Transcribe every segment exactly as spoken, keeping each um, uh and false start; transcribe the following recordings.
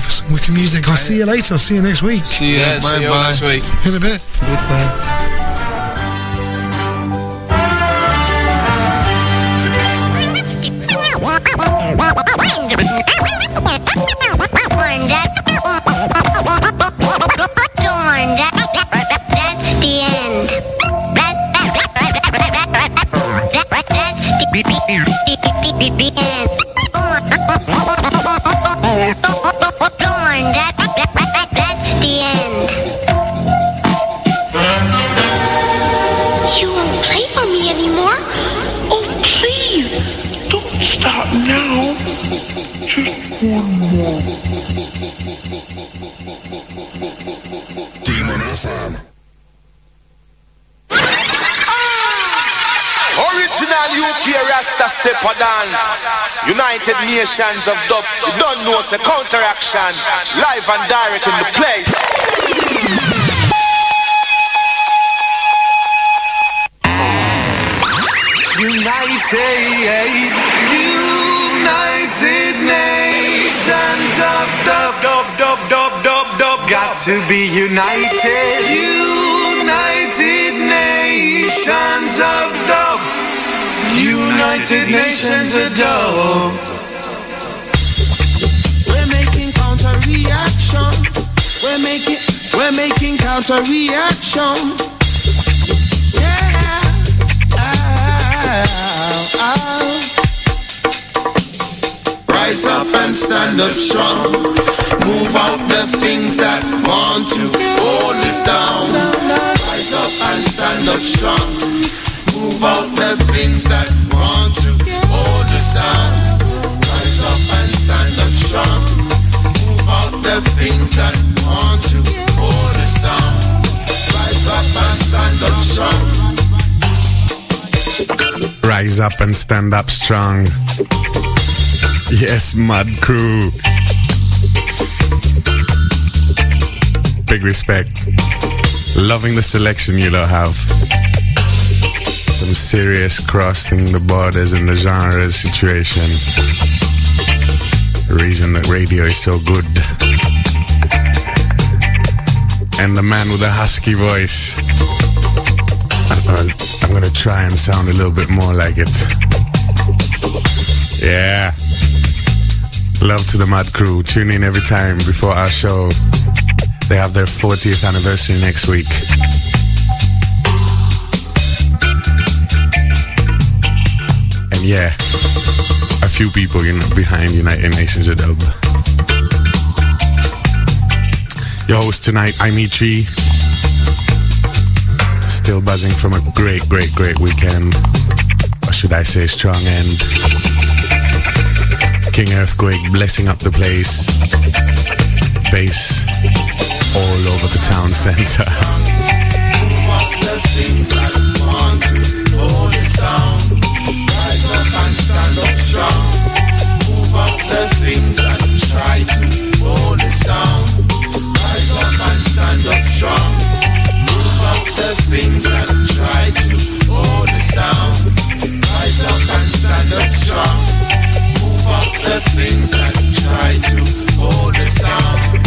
for some wicked music. I'll see you later. I'll see you next week. See you, yeah, see you next week. In a bit. Goodbye. That's the end. That's the end. You won't play for me anymore? Oh, please, don't stop now. Just one more. Demon F M. Original U K Rasta Stepper Dance. United Nations of Dub. You don't know it's a counteraction. Live and direct in the place. United, United Nations of Dub, Dub, Dub, Dub, Dub, Dub. Got to be united. United Nations of Dub. United Nations of Dub. We're making counter reaction. We're making, we're making counter reaction. Yeah. Ow, ow. Rise up and stand up strong. Move out the things that want to hold us down. Rise up and stand up strong. Move out the things that want to hold us down. Rise up and stand up strong. Move out the things that want to hold us down. Rise up and stand up strong. Rise up and stand up strong. Yes, Mad Crew. Big respect. Loving the selection you lot have. Some serious crossing the borders in the genres situation. The reason that radio is so good. And the man with the husky voice. I'm, I'm gonna try and sound a little bit more like it. Yeah. Love to the Mad Crew. Tune in every time before our show. They have their fortieth anniversary next week. And yeah, a few people you know, behind United Nations of Dub. Your host tonight, I'm Ichi. Still buzzing from a great, great, great weekend. Or should I say strong end. King Earthquake blessing up the place. Bass all over the town center. Move out the things that want to hold us down. Rise up and stand up strong. Move out the things that try to hold us down. Rise up and stand up strong. Move out the things that try to hold us down. Rise up and stand up strong. Move out the things that try to hold us down.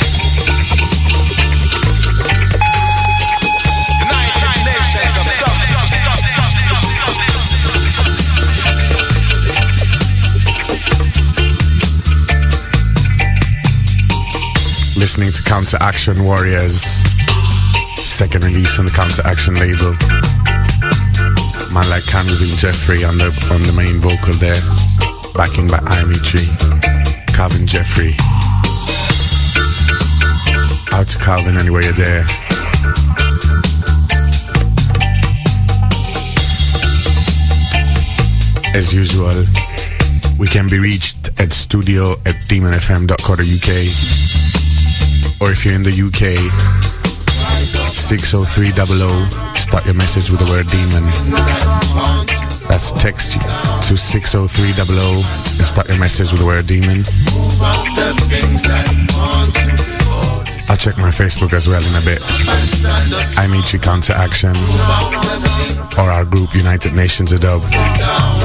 Listening to Counter Action Warriors, second release on the Counter Action label. Man like Calvin Jeffrey on the on the main vocal there, backing by Army Tree. Calvin Jeffrey. Out to Calvin anyway you're there. As usual, we can be reached at studio at demon f m dot co dot u k. Or if you're in the U K, six oh three double oh, start your message with the word demon. That's text to six oh three double oh and start your message with the word demon. I'll check my Facebook as well in a bit. I meet you Counter Action or our group United Nations of Dub.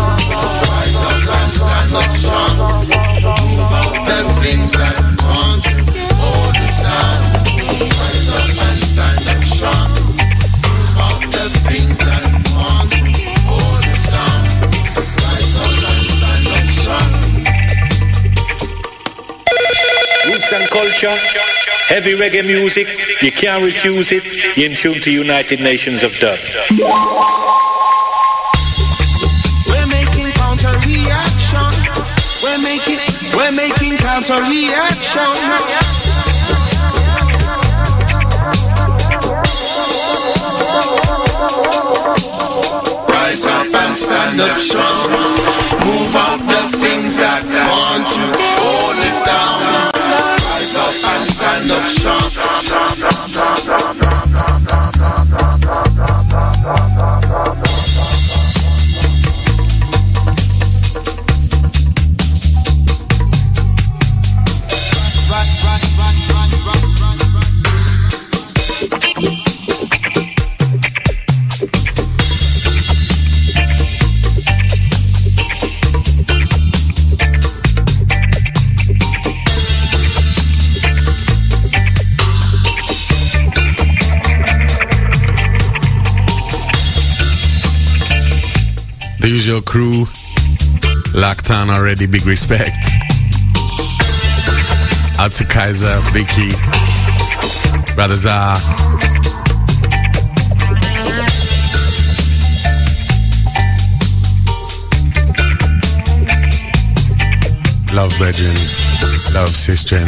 Rise up and stand up strong. Move out the things that want Roots and culture, heavy reggae music, you can't refuse it. You're in tune to United Nations of Dub. We're making counter reaction. We're making, we're making counter reaction. Rise up and stand up strong. Move out the things that want to hold us down. Rise up and stand up strong. The usual crew locked on already, big respect. Out to Kaiser, Vicky, Brother Zah. Love brethren, love sistren.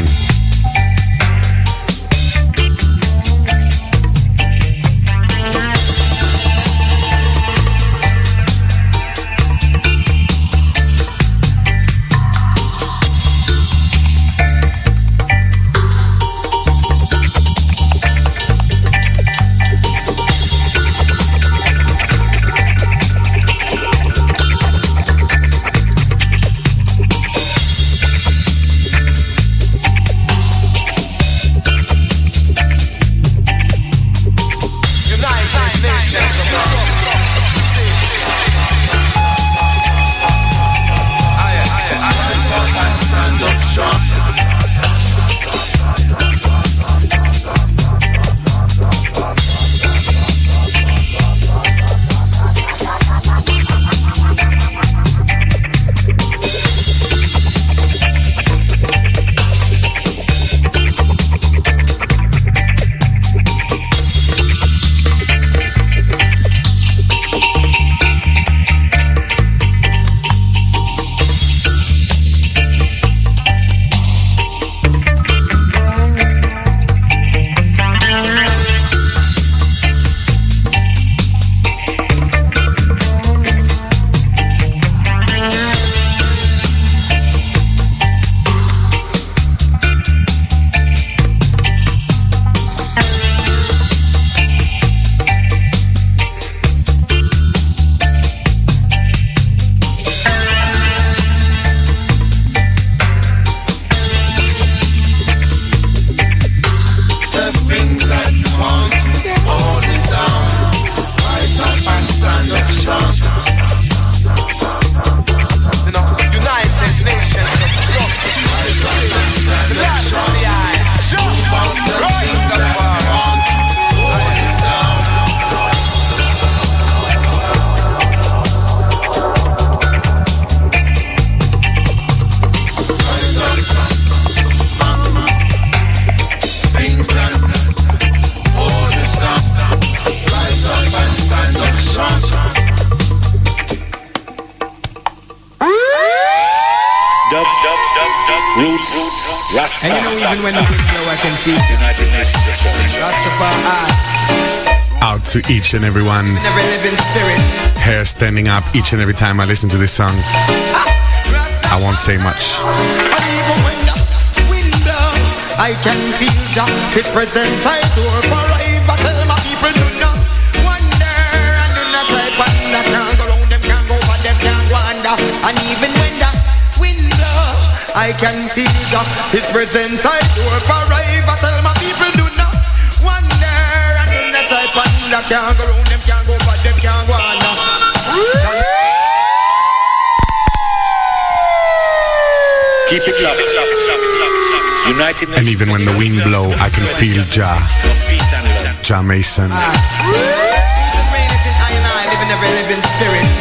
And you know even when the wind blow I can feel United Nations Rastafari. Out to each and every one. Never living spirit. Hair standing up each and every time I listen to this song. I won't say much. And even when the wind blow I can feel Jah, His presence I adore forever. Tell my people do not wonder and do not try wonder. Can't go round them, can't go over them, can't go under. And even when the wind blow I can feel Jah, His presence I adore forever. Tell my people do not wonder and do not try wonder. Can't go round them, can't go over them, can't go under. Keep it locked. United Nations. And even when the wind blow, I can feel Jah. Jah Mason.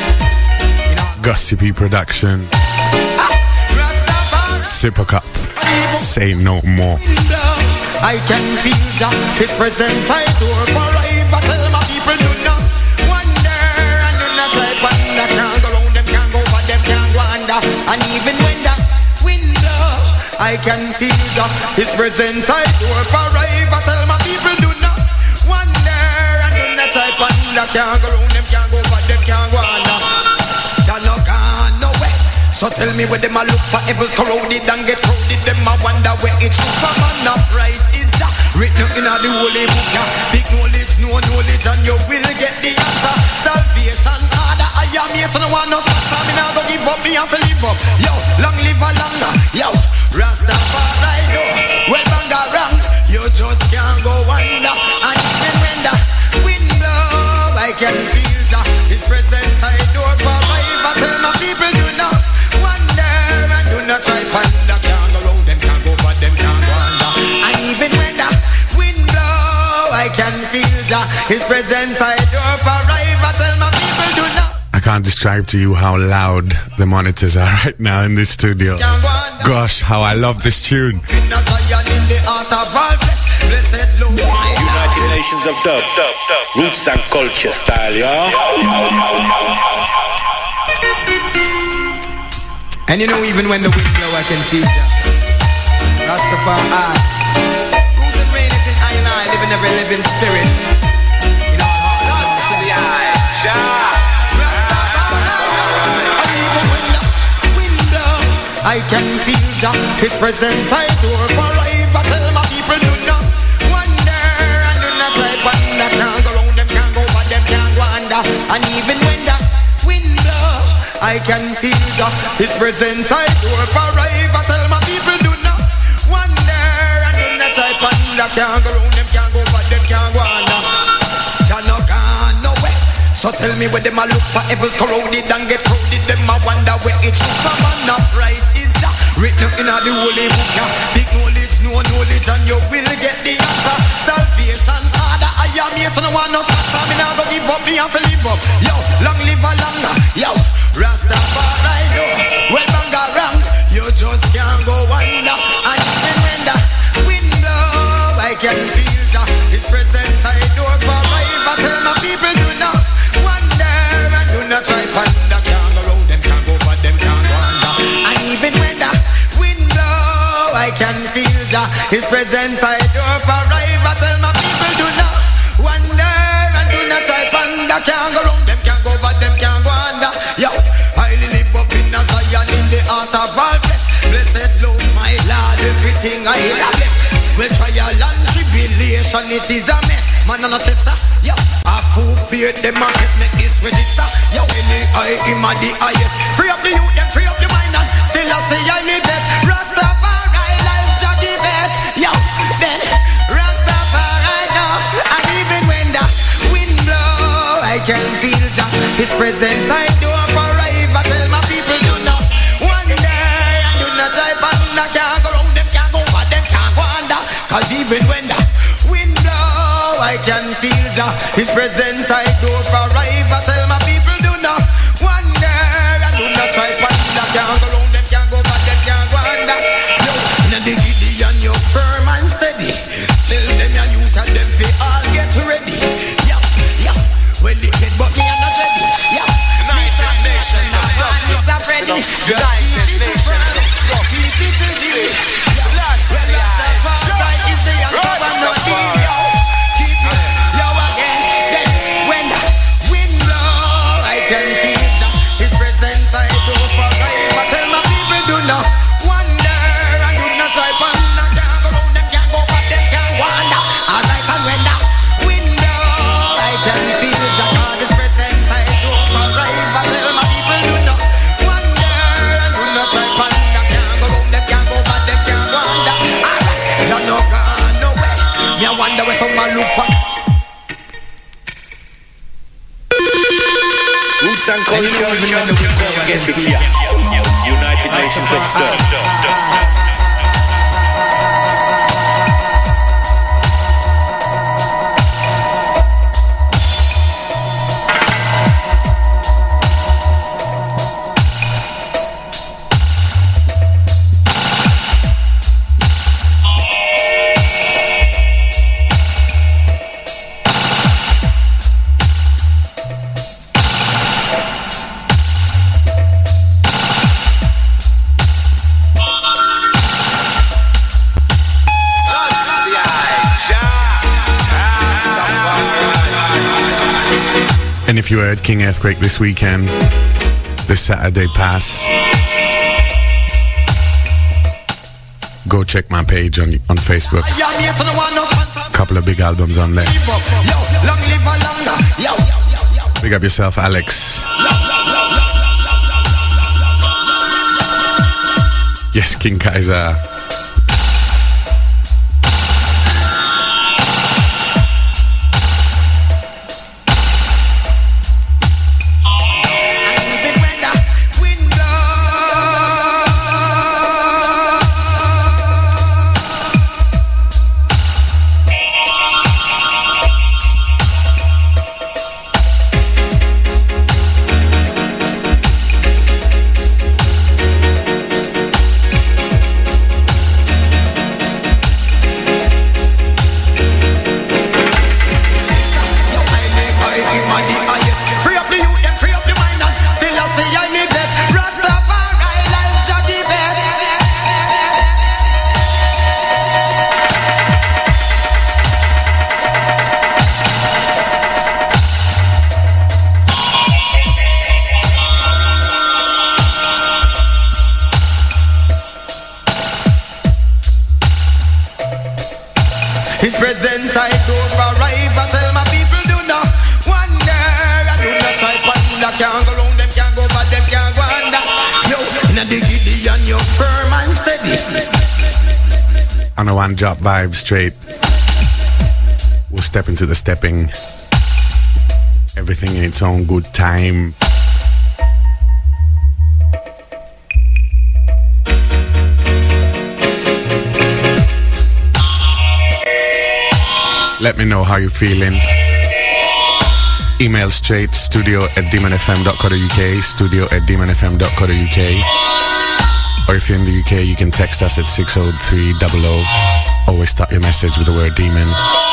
Gossipy production. Sip a cup. Say no more. I can feel Jah, His presence I adore forever. Tell my people do not wonder and do not type wonder. Can't go round them, can't go over them, can't go under. And even when the wind blow, I can feel Jah, His presence I adore forever. Tell my people do not wonder and do not type wonder. Can't go round them, can't go over them, can't go under. Jah no gone nowhere. So tell me where them a look for heavens corroded and get crowded. Them a wonder where it should from and not right is Jah. Written in the holy book, yeah. Seek knowledge, no knowledge, and you will get the answer. Salvation, order, I am here, so no one no stop. So me now go give up, me have to live up. Yo, long live a longer, yo. Rastafari, no. Well, banga wrong, you just can't go under. And even when the wind blow, I can feel Jah, His presence I adore forever. Tell my people do not wonder and do not try panda. Can't go round them, can't go over them, can't go under. And even when the wind blow, I can feel Jah, His presence I adore forever. Tell my people do not. I can't describe to you how loud the monitors are right now in this studio. Gosh, how I love this tune. United Nations of Dub, Roots and Culture style, yeah. And you know, even when the wind blow, I can feel Jah. Rastafari, who's the reigning in I and I, living every living spirit. You know, Rastafari, Jah. And even when the wind blow, I can feel Jah, His presence I adore forever. Tell my people do not wonder and do not try wonder. Can't go round them, can't go over them, can't go under. And even when the wind blow, I can feel Jah, His presence I adore forever. Tell my people do not wonder and do not type under. Can't go round them, can't go over them, can't go under. Jah no gone nowhere. So tell me where them a look for heavens corroded and get crowded. Them a wonder where it should from and not right is Jah. Written in the holy book, yeah. Seek knowledge, no knowledge, and you will get the answer. Salvation, order, I am here, so no one no stop. So me now go give up, me have to live up. Yo, long live a longer, yo. Rastafari, no. Well, banga wrong, you just can't go under. And even when the wind blow, I can feel Jah, His presence I adore forever. Tell my people do not wonder and do not try panda. Can't go round them, can't go over them, can't go under. And even when the wind blow, I can feel Jah, His presence I adore forever. Tell my people do not wonder and do not try panda. Can't go round them, can't go over them, can't go under. Yo, I live up in a Zion in the heart of all flesh. Blessed Lord, my Lord, everything I hear a bless. Well, trial and tribulation, it is a mess. Man, I'm not a tester. Yo, I fool fear them and make this register. Yo, any I am the highest. Free up the youth, them free up the mind and still I say I need that. Rastafari, life Jah give it. Yo, then Rastafari now. And even when the wind blow, I can feel Jah, His presence I do forever. Tell my people do not wonder and do not type under. Can't go round them, can't go over them, can't go under. Cause even when the wind blow, I can feel Jah, His presence I do forever. Tell my people do not wonder and do not try panda. Can't go round them, can't go over them, can't go under. Yo, in the Gideon, you're firm and steady. Tell them your youth and them fi all get ready. Yo, yo, well it said but me and not ready. Yo, United Nations of Dub, Mister Freddy, United Nations of Dub. Rastafari is the answer and not the yo. Keep it yo again. Then when the wind blow, I can feel Jah, His presence I do forever. Tell my people do not wonder and do not try panda. Can't go round them, can't go over them, can't wander. Alright, and when the wind blow, I can feel Jah, cause His presence I do forever. Tell my people do not wonder and do not try panda. Can't go round them, can't go over them, can't wander. Alright, Jah no gone nowhere. Me I wonder where someone look for. Roots and Culture, get it here. United Nations of Dub. And if you were at King Earthquake this weekend, this Saturday pass, go check my page on on Facebook. Couple of big albums on there. Big up yourself, Alex. Yes, King Kaiser. On a one drop vibe straight. We'll step into the stepping. Everything in its own good time. Let me know how you're feeling. Email straight studio at demon f m dot co dot u k, studio at demon f m dot co dot u k. Or if you're in the U K, you can text us at six oh three hundred. Always start your message with the word demon.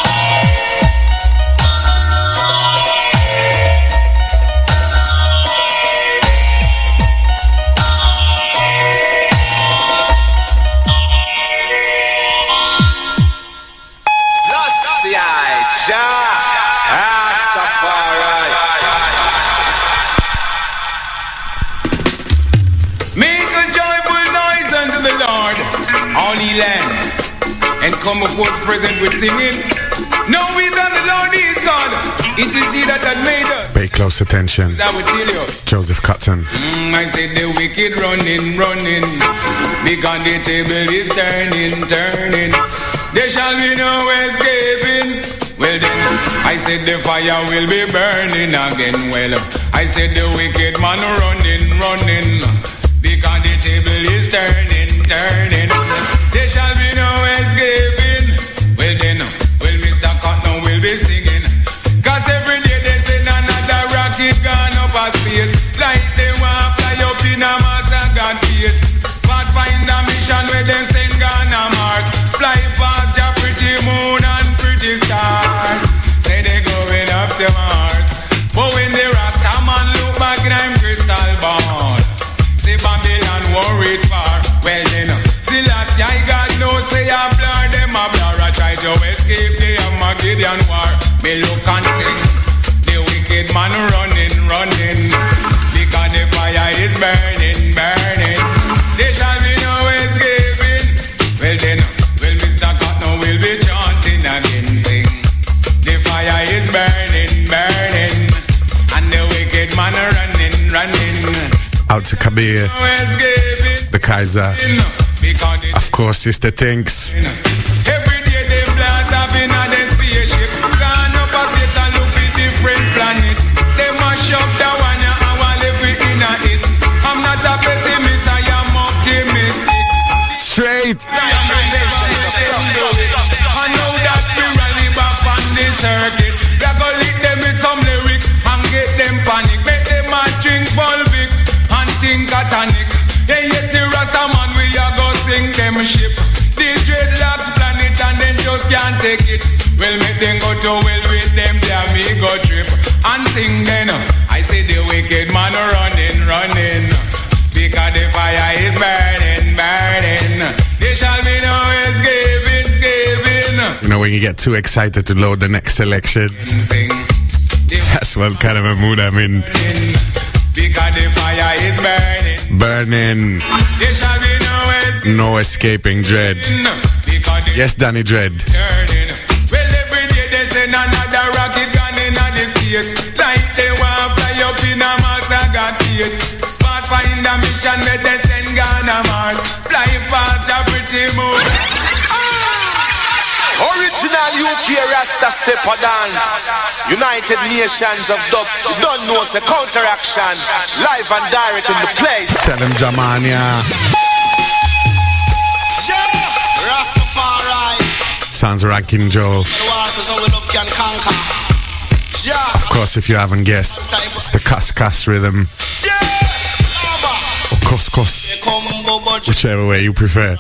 And come before his presence with singing. Know we that the Lord is God. It is he that had made us. Pay close attention. That will tell you. Joseph Cotton. Mm, I said the wicked running, running, because the table is turning, turning. There shall be no escaping. Well then, I said the fire will be burning again. Well, I said the wicked man running, running, because the table is turning, turning. There shall be no escaping. Well then, well Mister Cotton will be singing. Cause every day they say another rocket gone up a space. Like they want fly up in a Master God face. But find a mission where them send gone a Mars. Fly past your pretty moon and pretty stars. Say they going up to Mars. But when the Rasta man look back in him crystal ball, see Babylon worried far. Well then, still last year God knows say a blur them a blur. I try to escape the Armageddon war. Me look and sing. The wicked man running, running, because the fire is burning, burning. There shall be no escaping. Well then, well Mister Cotton will be chanting again, sing. The fire is burning, burning, and the wicked man running, running. Out to Kabir, the Kaiser, of course, Sister Tinks. Every day they blast up in a spaceship. Gone up a place and look at different planet. They mash up the one ya and want live in a it. I'm not a pessimist, I am optimistic. Straight. I know that we rally back on the circuit. We are gonna lick them with some lyrics and get them panic. Make them a drink Volvic and think a tonic. Hey, yes, the Rasta man, we are gonna sing them ship. These dreadlocks planet and then just can't take it. Well, make them go to well with them, there me go trip. And sing then, I say the wicked man running, running, because the fire is burning, burning. There shall be no escaping, escaping. You know when you get too excited to load the next selection. Sing. That's what kind of a mood I'm in. Because the fire is burning. Burning. There shall be no escape. No escaping dread. Yes, Danny Dread. Turning. Well, every day they send another rocket gun in the space. Like they want to fly up in a Mars and got case. Pathfinder mission where they send Ghana Mars. Fly fast a pretty moon. Original U K Rasta stepper dance. United Nations of Dub. You don't know it's a counteraction. Live and direct in the place. Tell them Jamania. Rastafari. Sounds Ranking Joe. Of course, if you haven't guessed, it's the Cuss Cuss rhythm. Or Cuss Cuss. Whichever way you prefer.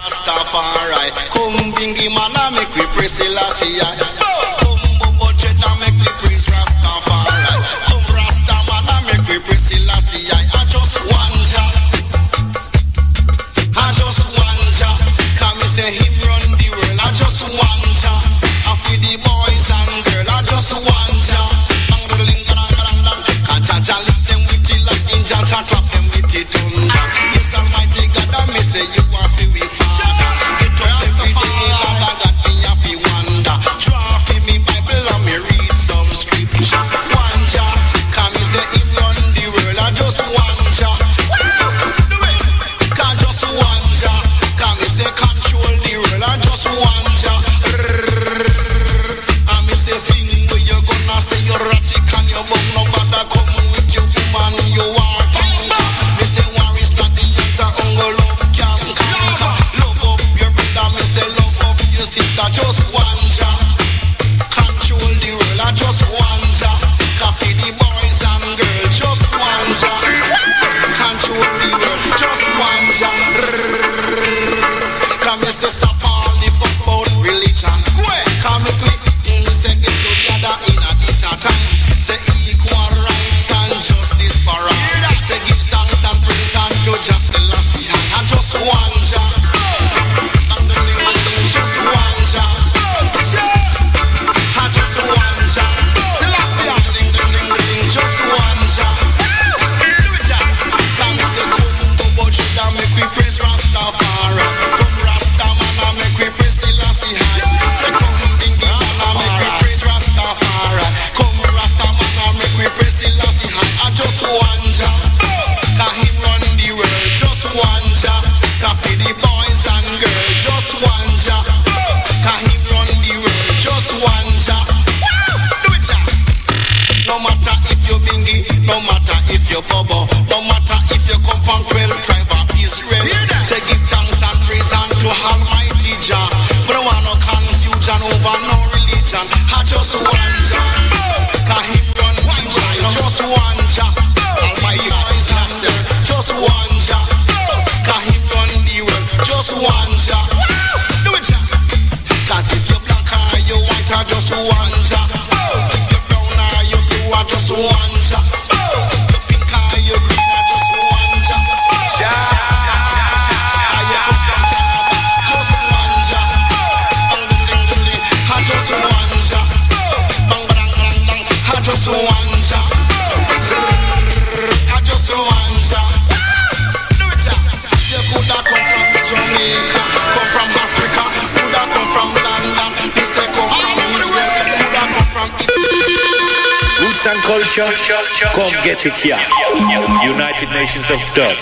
And culture, come get it here. United Nations of Dub.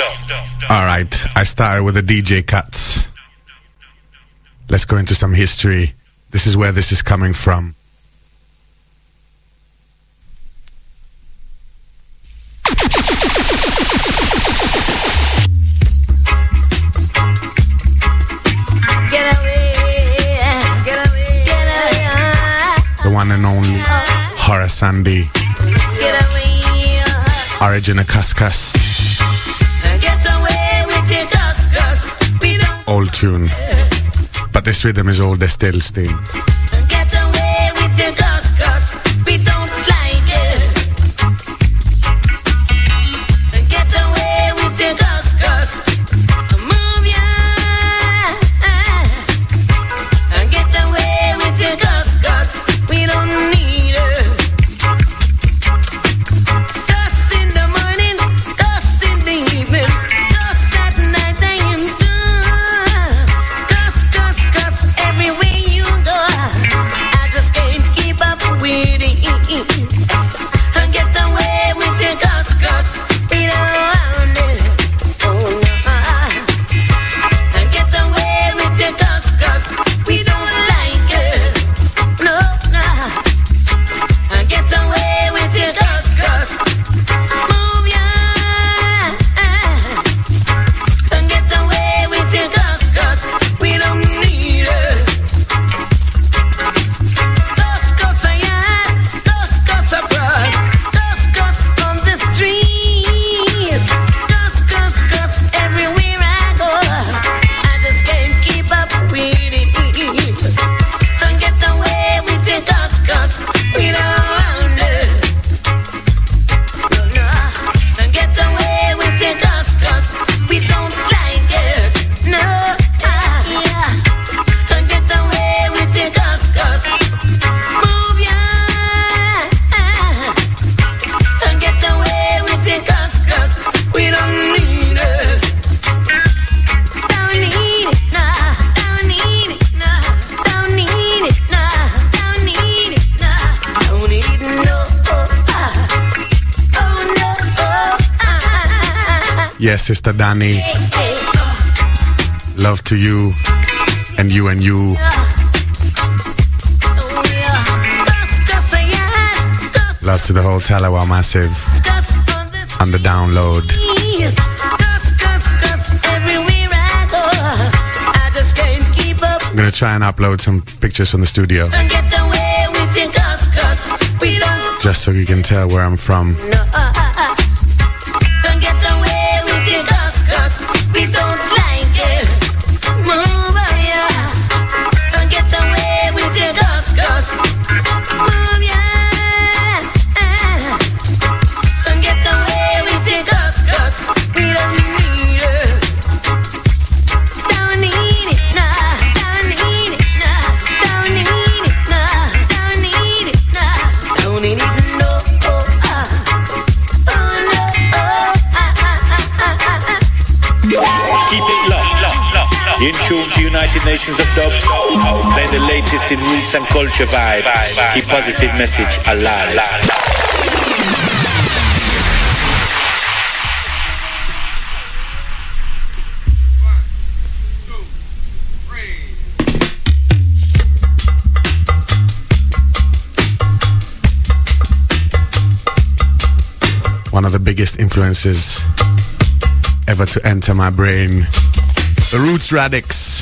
Alright, I started with the D J cuts. Let's go into some history. This is where this is coming from. Get away, get away, get away. The one and only Horace Sandy. Origin of Cuss Cuss. Get away with your cuss cuss. We don't Old tune. But this rhythm is older still still. get away with your cuss cuss. We don't like it. Get away with your cuss cuss. Move ya. Get away with your cuss cuss. We don't need it. Yes, Sister Danny. Love to you and you and you. Love to the whole Talawa Massive on the download. I'm gonna try and upload some pictures from the studio, just so you can tell where I'm from. In tune to United Nations of Dub, playing the latest in roots and culture vibe. Keep positive message alive. One of the biggest influences ever to enter my brain, the Roots Radics.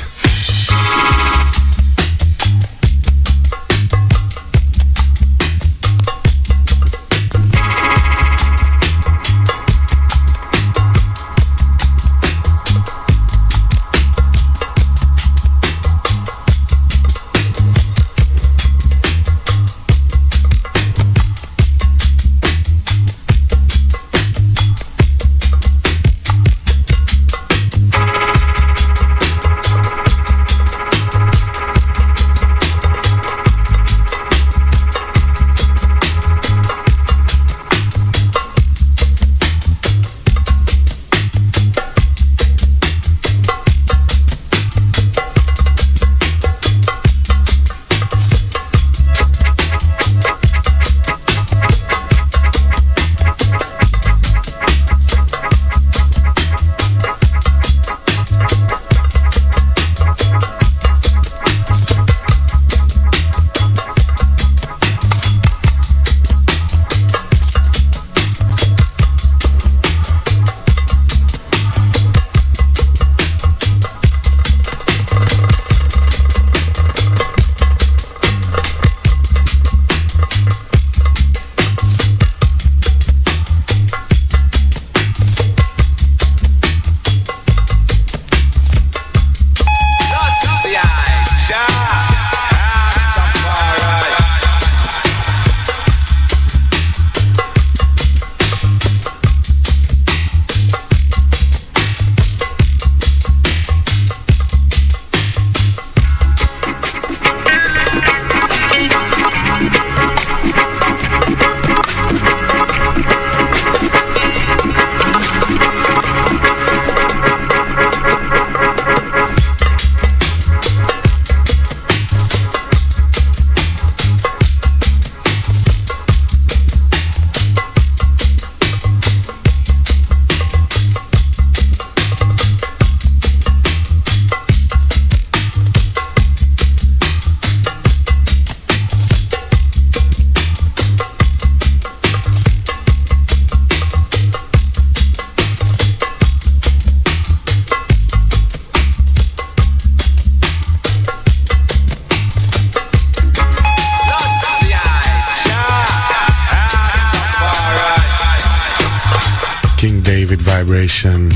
Vibration.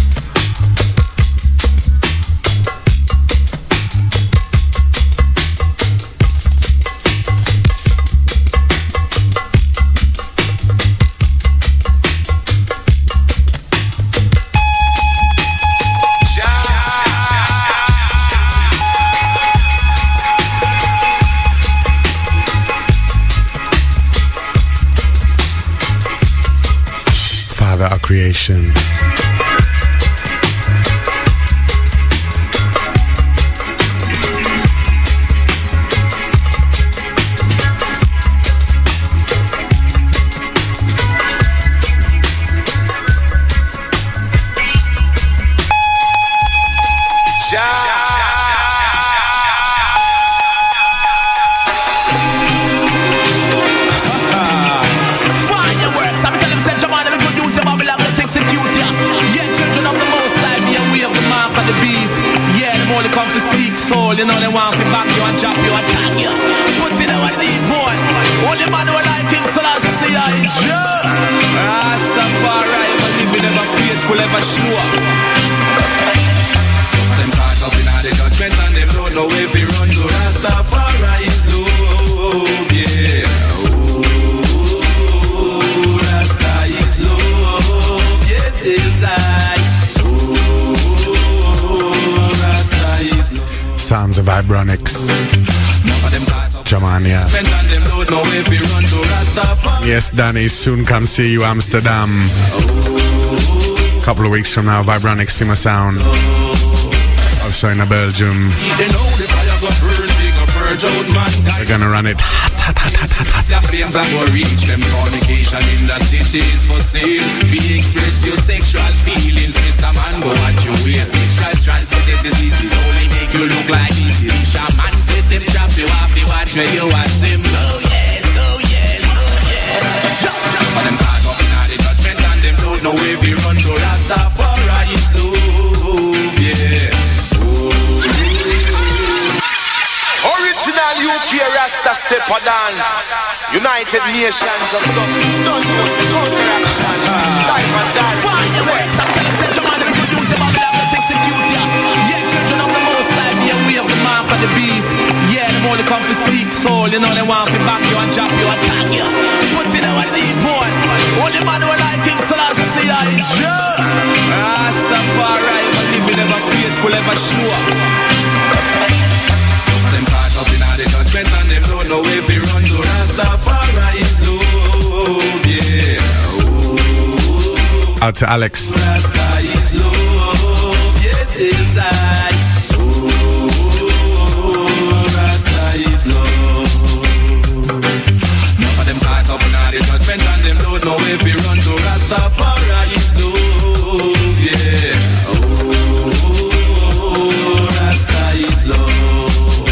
Father of creation. you and drop you and tag you. Put it on a deep one. Only man who like King Selassie I Jah. Rastafari, ever living, ever faithful, ever sure. Them caught up in all the judgment and them don't know if we run to Rastafari is love, yeah. Ooh, Rasta is love, yes, yes, I. Ooh, Rasta is love. Sounds of Vibronics. Jamania. Yes, Danny, soon come see you, Amsterdam. Couple of weeks from now, Vibronics Simmer Sound. Also in Belgium. We're gonna run it hot, hot, hot, hot, hot, hot. Their flames are gonna reach them. Fornication in the cities for sale. We express your sexual feelings. Mister Man, go at your way. Sexual transmitted diseases only make you look like easy. Shaman said them trap you off. You watch where you watch him. Oh yes, oh yes, oh yes. Jump, jump. For them caught up in all the judgment and them don't know if we run to Rastafari is love, yeah. Original U K Rasta step a dance. United Nations of Dub. Don't use the counteraction. Live and direct. Find the words and tell us that your man will use them. I will have to execute ya. Yeah, children of the Most High, be aware of the mark of the beast. Yeah, them only come for seek soul. You know they want to back you and drop you and tag you. Put it on a deep one. Only man who like King Selassie I Jah. Rastafari, ever living, ever faithful, ever sure. The judgment and them don't know if we run to Rastafari is love, yeah. Ooh, out to Alex. Rasta is love, yes, yes, I. Ooh, Rasta is love. None of them caught up in all the judgment and them don't know if we run to Rastafari is love, yeah. Ooh, Rasta is love.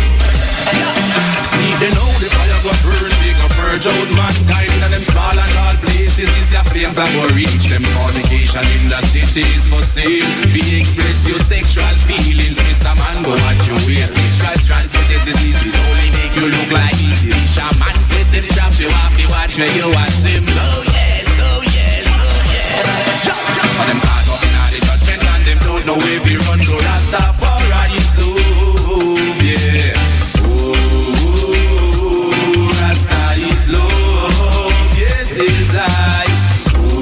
They know the fire go burn, they go purge out mankind in them small and all places. These your flames are gonna reach them. Fornication in the cities for sale. We express your sexual feelings. Mister Man, go at your way. Sexual transmitted diseases only make you look like easy. Shaman said them trap you off, you watch where you watch him. Oh yes, oh yes, oh yes. Jump, jump. For them caught up in all the judgment and them don't know if we run to Rastafari is love, yeah. Love, yes, is I. Ooh,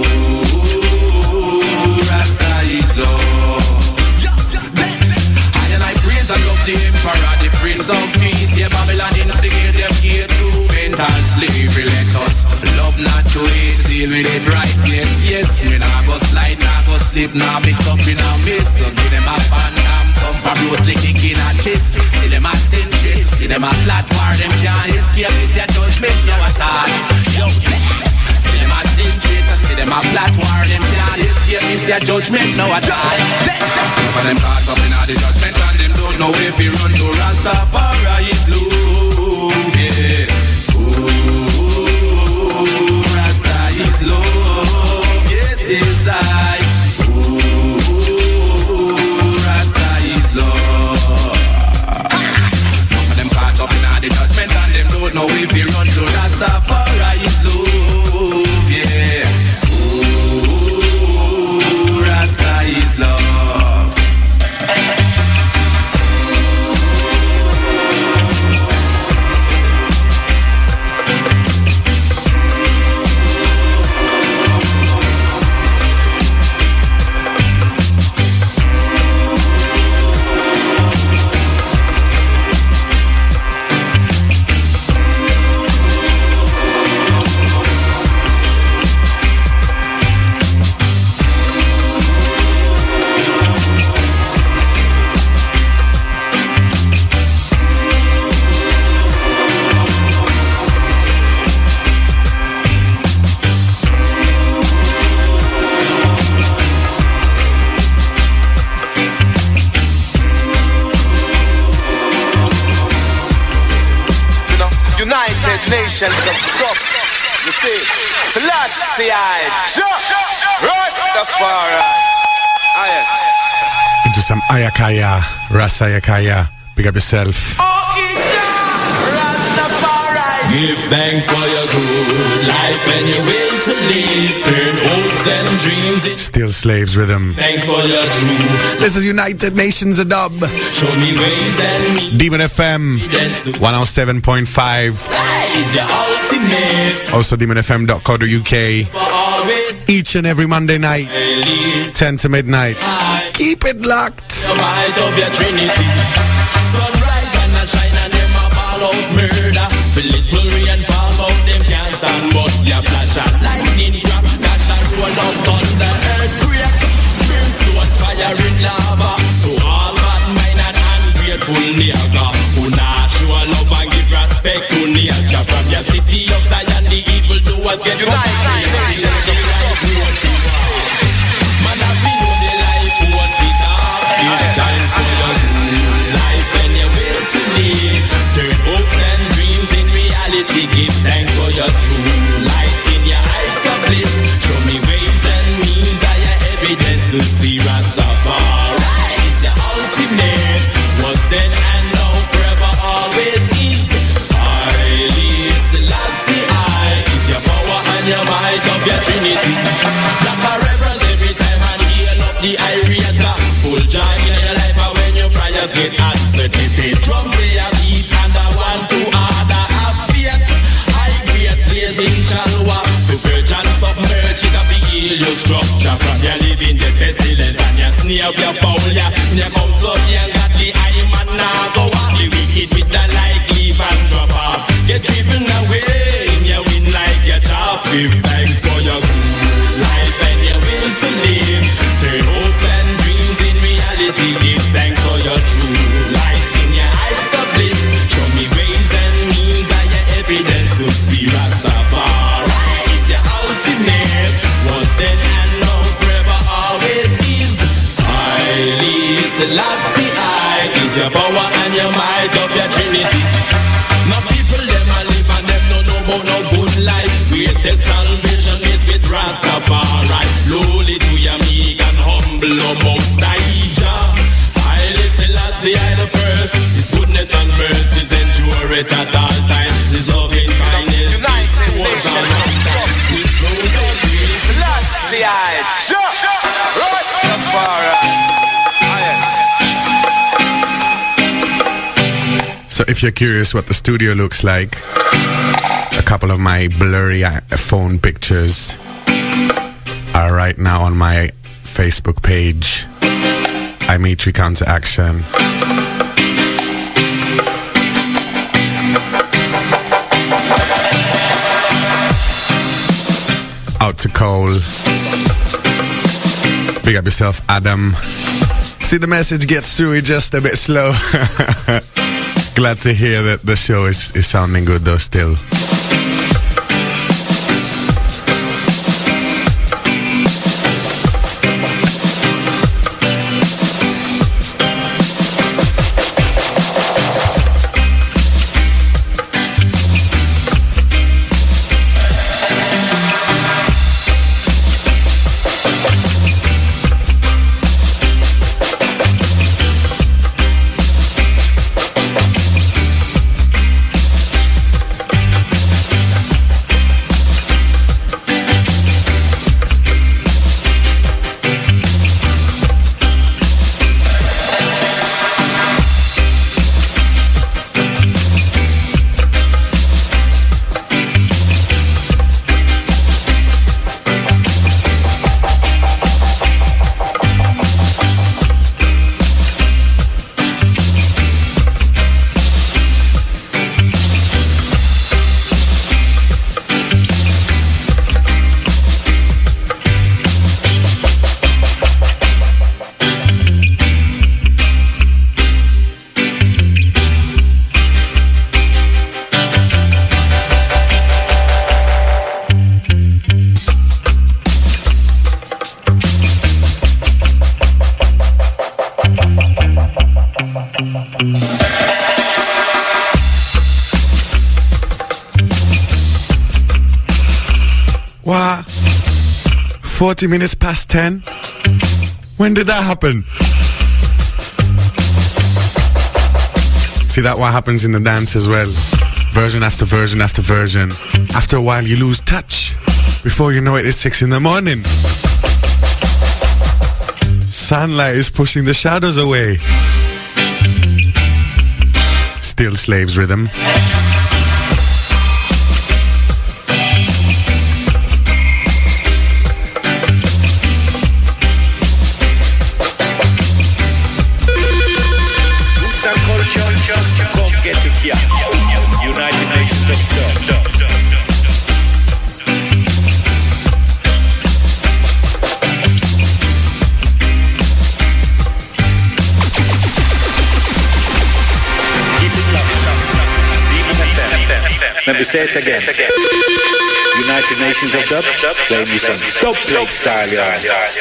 Rasta is love. I and I praise and love the emperor, the prince of peace. Yeah, Babylon instigate them here to mental slavery. Let us love not to hate, deal with it right. Yes, yes, me nah go slide, nah go slip, nah mix up in a mess. So give them a fan, I'm thumper, closely kicking a chest. See them a sin shit, see them a flat war, them can't escape this your judgment, you at all. Yo, see them a sin shit, see them a flat war, them can't escape this your judgment, no at all. For them caught up in all the judgment and them don't know if we run to Rastafari is love, yeah. Ooh, Rasta is love, yes, yes, I. Ooh, Rasta is love. For them caught up in all the judgment and them don't know if we run to Rastafari is love, yeah. Ooh, Rasta is love. Nations of Dub. You see, Selassie I Jah, Rastafari. Ah yes. Into some Ayakaya, Rasa Ayakaya. Big up yourself. Oh, thanks for your good life and your will to live. Turn hopes and dreams into Still Slaves Rhythm. thanks for your true. This is United Nations a dub. Show me ways and me. Demon F M one oh seven point five. Is your ultimate. Also demon f m dot co dot u k. For always Each and every Monday night, ten to midnight. Keep it locked. your might of your Trinity. Sunrise and a shine and them a fall out murder. The little rain fall out, them can't stand but ya flash and lightning crack. Dash and roll of thunder, earthquake. Brimstone, fire in lava. To all bad mind and ungrateful nigga who not show love and give respect to nature. From your city of Zion, the evil doers get United Nations. Man, I feel the life what we talk. It's time for your life and your will to live. Turn hopes and dreams in reality. Give thanks for your true light in your eyes of bliss. Show me ways and means are your evidence to see Rastafari is your ultimate. Was then and now forever always is. Highly Selassie I is your power and your might of your Trinity. Black reverence every time and heal up the irate. Full joy in your life and when your prayers get answered. They say drums they a beat and I want to order a faith. I great place in Chalwa. To purge and submerge it up heal your structure. From your living the pestilence and your sneer of your foul. Ya you come so the ungodly I man now go out. The wicked with the like leave and drop off. Get driven away in your wind like your chaff. Give thanks for your good life and your will to live. Turn hopes and dreams in reality. Give thanks for your true light in your heights of bliss. Show me ways and means are your evidence to see Rastafari is your ultimate. Was then and now forever always is. Highly Selassie I is your power and your might of your Trinity. Now people them a live and them no know about no good life. Greatest salvation is with Rastafari. Lowly to your meek and humble almost Aija. Highly Selassie I the first. His goodness and mercies endure it at all times. His loving kindness United Nations. Selassie I. Rastafari. So if you're curious what the studio looks like, a couple of my blurry phone pictures are right now on my Facebook page. I meet you counter action. Out to Cole. Big up yourself, Adam. See, the message gets through, it's just a bit slow. Glad to hear that the show is, is sounding good though still. What? forty minutes past ten? When did that happen? See, that what happens in the dance as well. Version after version after version. After a while, you lose touch. Before you know it, it's six in the morning. Sunlight is pushing the shadows away. Still Slaves rhythm. Come get it here. United Nations of Dub. Let me say it again. United Nations of Dub. Play me some dub plate style, y'all.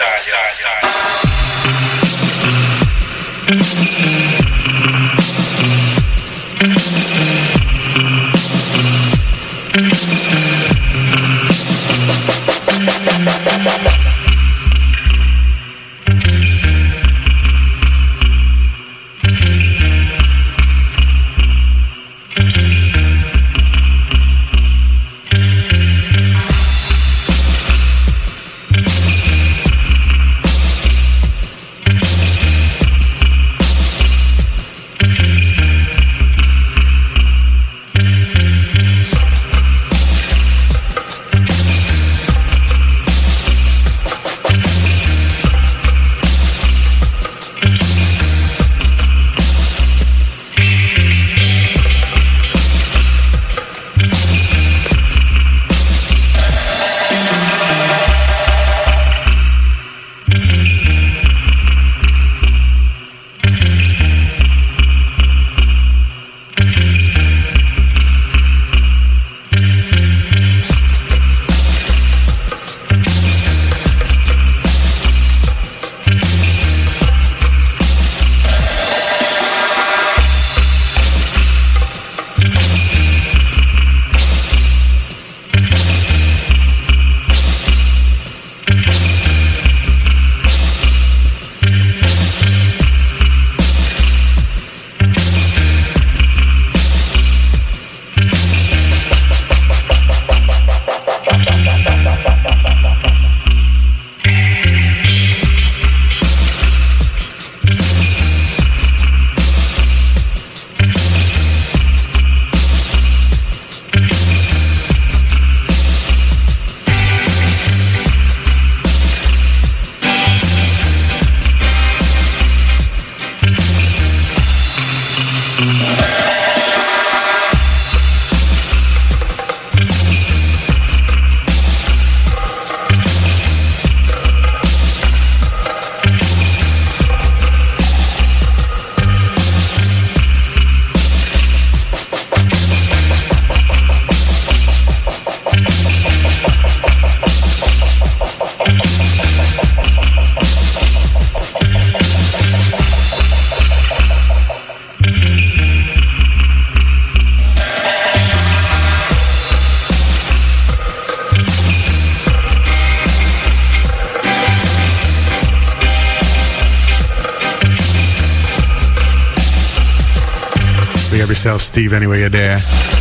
Steve, anyway, you're there.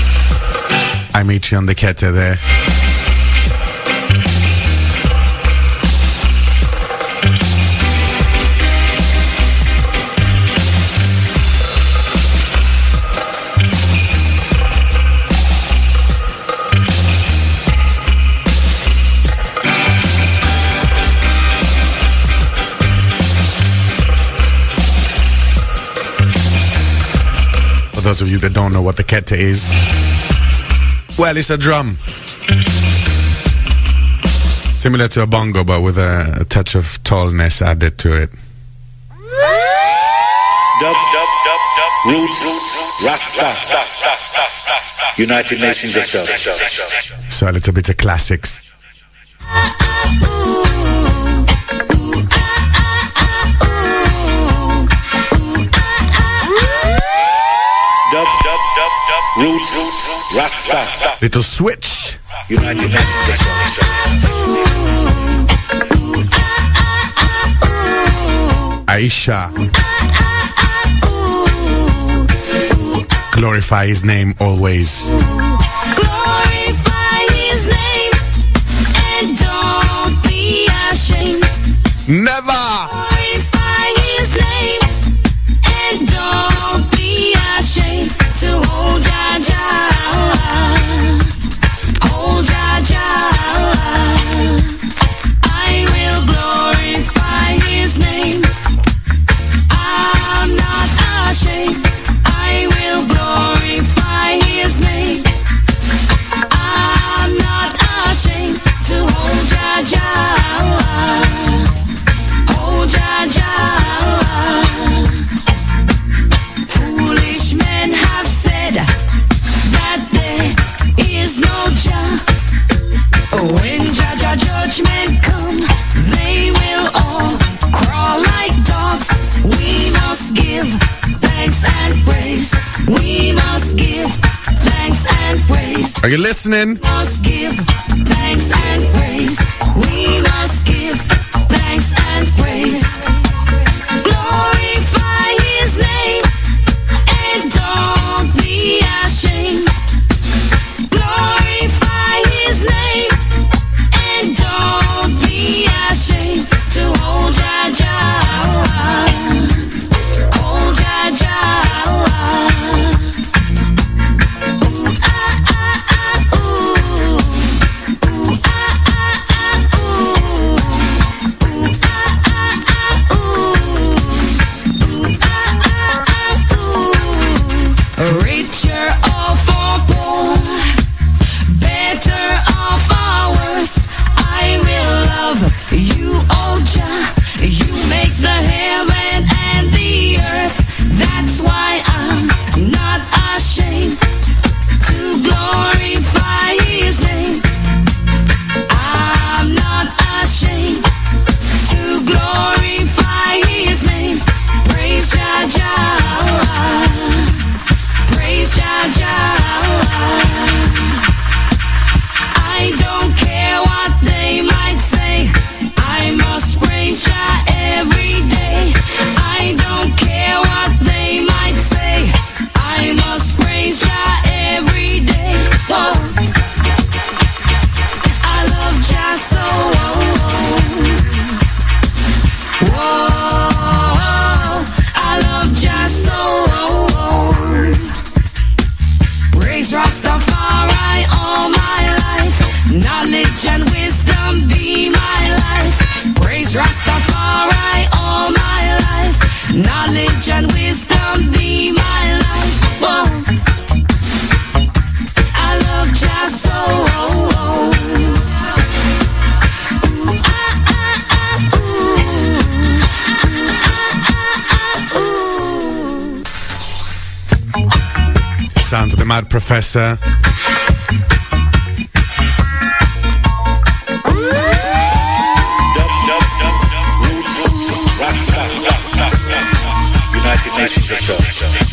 I meet you on the Keta there. For those of you that don't know what the Keta is, well, it's a drum. Similar to a bongo, but with a, a touch of tallness added to it. Dub, dub, dub, dub. Roots, Rasta, United Nations of Dub. So a little bit of classics. Dub, dub, dub, dub. Roots, Rasta. Little switch. United Nations of Dub. Aisha. glorify his name always. Glorify his name and don't be ashamed. Never. Glorify his name and don't be ashamed to hold Jah Jah, hold Jah Jah. I will glorify his name. I'm not ashamed. I will glorify his name. I'm not ashamed to hold Jah Jah, hold Jah Jah. Foolish men have said that there is no Jah. When Jah Jah judgment come, they will all crawl like dogs. We must give thanks and praise. We must give thanks and praise. Are you listening? We must give thanks and praise. We must give thanks and praise. Glorify his name and don't be ashamed. Glorify his name and don't be ashamed to hold Jah Jah, hold Jah Jah. Ooh ah ah ah ooh, ooh ah ah ah ooh, ooh ah ah ah ooh, ooh ah ah ah ooh. Richer off or poor, better off or worse, I will love you, oh Jah. You make the heaven and the earth. That's why I'm not ashamed to glorify his name. I'm not ashamed to glorify his name. Praise Jah Jah, praise Jah Jah. I don't care what they might say, I must praise Jah every day. I don't care what they might say, I must praise Jah every day. Whoa. I love Jah so. Whoa, I love Jah so. Praise Rastafari all my life. Knowledge and wisdom be my life. Praise Rastafari all my life. Knowledge and wisdom be my life. Whoa. I love Jah so. Ooh, ah, ah, ah, ooh. Ah, ah, ah, ooh. Sounds of the Mad Professor. United Nations of Dub.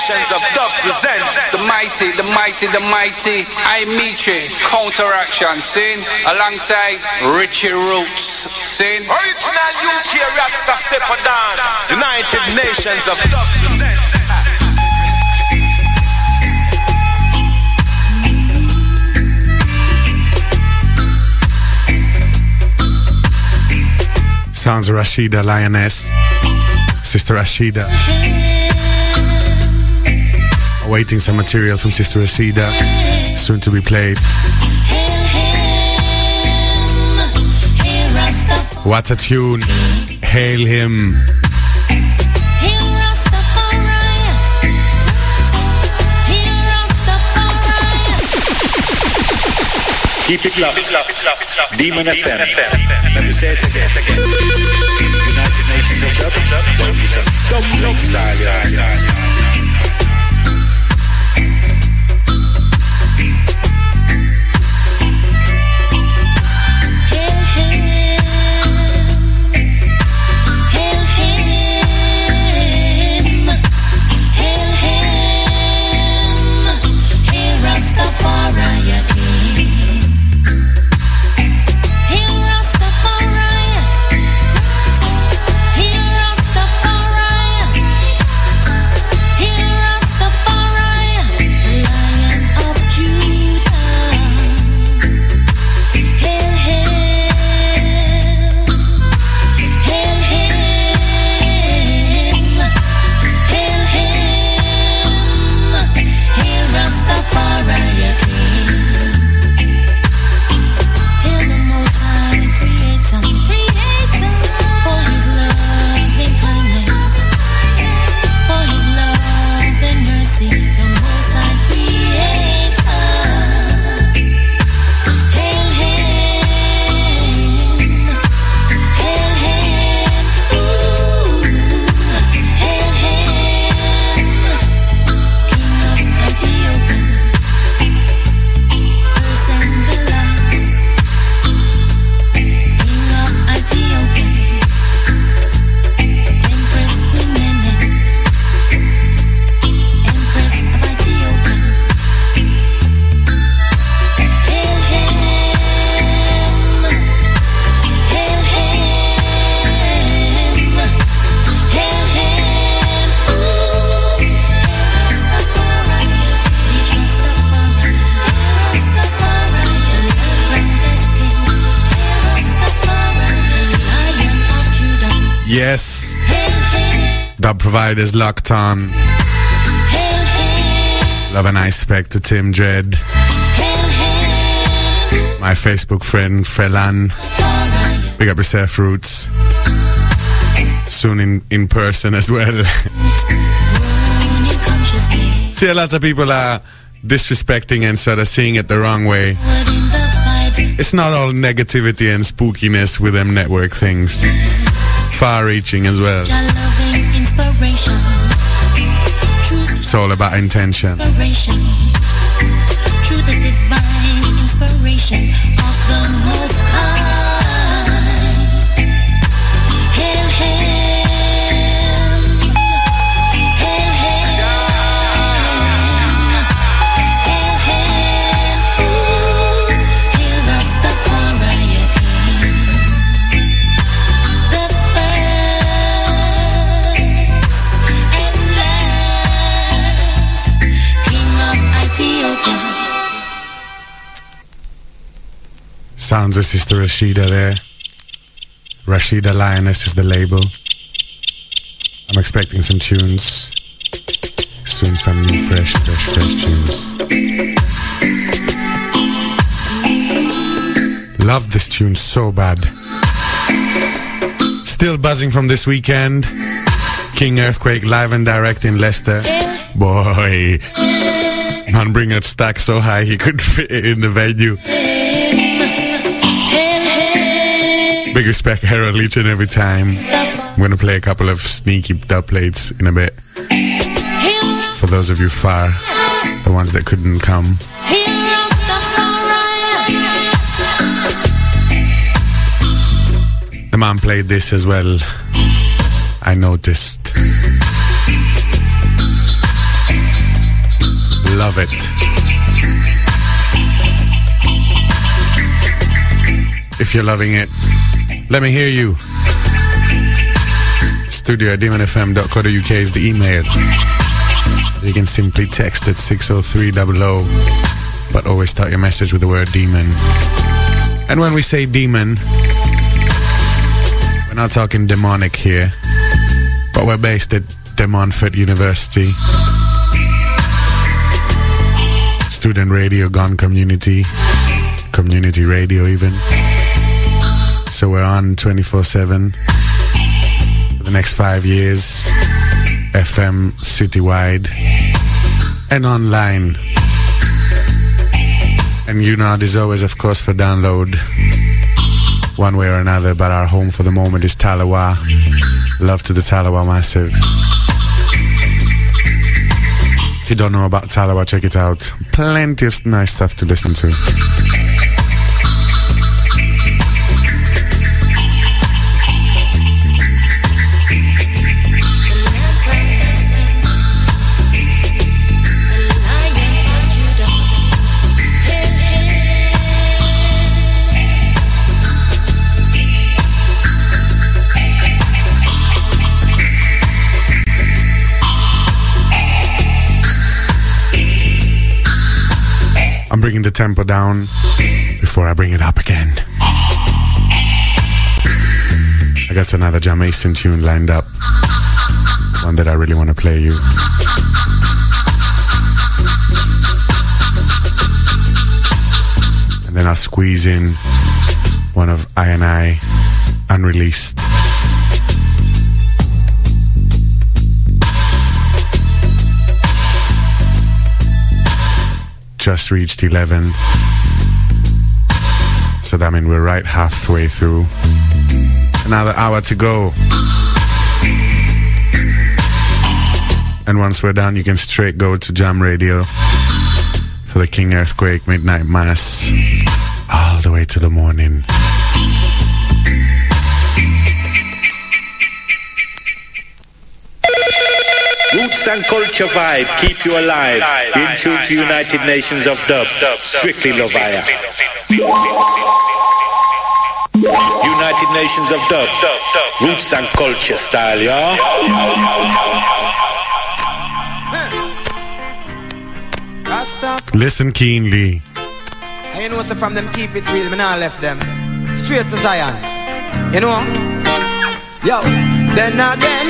Nations of Dub presents the mighty, the mighty, the mighty I Mitre Counteraction, sin, alongside Richie Roots, sin. Original U K Rasta Stepper Dance. United Nations of Dub presents. Sounds of Rashida Lioness, Sister Rashida. Awaiting some material from Sister Rashida, soon to be played. What a tune! Hail him! Keep it locked. Demon F M. Let me say it again. United Nations of Dub. Don't be some dumb style, yeah. Yes, Dub Providers locked on. Love and I spec to Tim Dread. My Facebook friend Frelan. Big up yourself, Roots. Soon in, in person as well. See, a lot of people are disrespecting and sort of seeing it the wrong way. It's not all negativity and spookiness with them network things. Far-reaching as well. It's all about intention. Through the divine inspiration of the Most High. Hail him, hail him, hail him, ooh, hail Rastafari King. The first and last King of Ethiopia. Sounds of Sister Rashida there. Rashida Lioness is the label. I'm expecting some tunes. Soon some new fresh, fresh, fresh tunes. Love this tune so bad. Still buzzing from this weekend. King Earthquake live and direct in Leicester. Boy, man, bring a stack so high he could fit it in the venue. Big respect, Harold each and every time. I'm going to play a couple of sneaky dub plates in a bit. For those of you far, the ones that couldn't come. The man played this as well. I noticed. love it. If you're loving it, let me hear you. Studio at demon f m dot co dot u k is the email. You can simply text at six oh three double oh, but always start your message with the word demon. And when we say demon, we're not talking demonic here, but we're based at De Montfort University. Student radio gone community, community radio even. So we're on twenty-four seven for the next five years, F M citywide and online. And you know, there's always, of course, for download one way or another, but our home for the moment is Talawa. Love to the Talawa Massive. If you don't know about Talawa, check it out. Plenty of nice stuff to listen to. I'm bringing the tempo down before I bring it up again. I got another Jamaican tune lined up, one that I really want to play you. And then I'll squeeze in one of I and I unreleased. Just reached eleven, so that means we're right halfway through. Another hour to go, and once we're done, you can straight go to Jam Radio for the King Earthquake Midnight Mass all the way to the morning. Roots and culture vibe, keep you alive. In tune to United Nations of Dub, strictly Lovaya. United Nations of Dub, roots and culture style, yeah. Listen keenly. I know so from them keep it real, me not left them. Straight to Zion. You know? Yo, then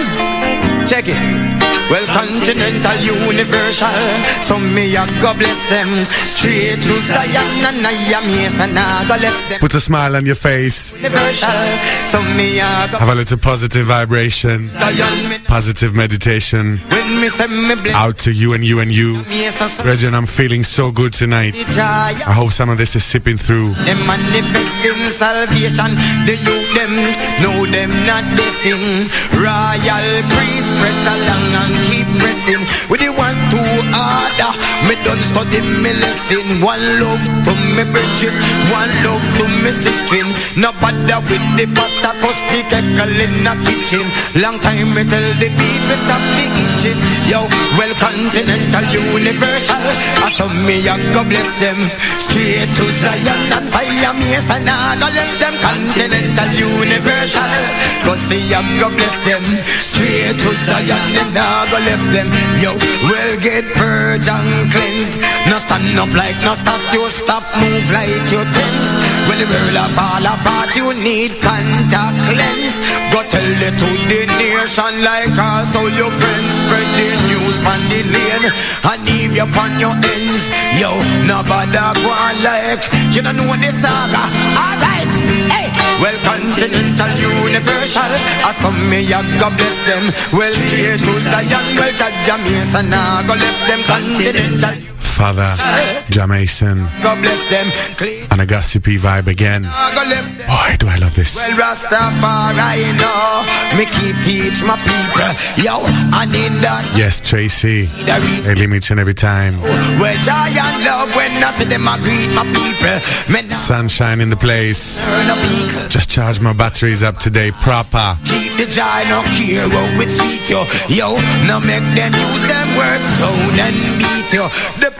again, check it. Well, continental, universal, so me a go bless them. Straight to Zion and I am yes and I go left them. Put a smile on your face. Universal, so me a go. Have a little positive vibration, Zion, positive meditation. when me say me bless. Out to you and you and you. Yes, and so Regin, I'm feeling so good tonight. I hope some of this is sipping through. them manifesting salvation. The youth them know them not dissing. Royal priest press along and keep pressing. With the one to order, me done study me lesson. One love to me Bridget, one love to me sister. No bother with the butter, cause the kettle in the kitchen. Long time me tell the people stop the engine. Yo, well continental, universal, I saw me a go bless them. Straight to Zion and fire me, yes, and I go left them. Continental, universal, go see I go bless them. Straight to Zion and I go left them. Yo, well get purge and cleanse. No stand up like no statue, stop move like you tense. When the world a fall apart, you need contact lens. Go tell it to the nation like also your friends. Spread the news on the lane and leave you upon your ends. Yo, nobody go on like you don't know the saga. Alright, hey. Well, continental, universal, I saw me a go bless them. Well, straight to Zion, well, Jaja Mason, I go left them. Continental, Father, Jamaican, God bless them. Clean, and a gossipy vibe again. I go left them. Boy, do I love this. Well, Rastafari, you know, me keep teach my people. Yo, and in that, Yes, Tracy. Daily each and every time. well, giant love when I see them, I greet my people. Men Sunshine in the place. turn a vehicle. Just charge my batteries up today, proper. Keep the joy, no care what with sweet yo. Yo, now make them use them words, sound and beat yo. The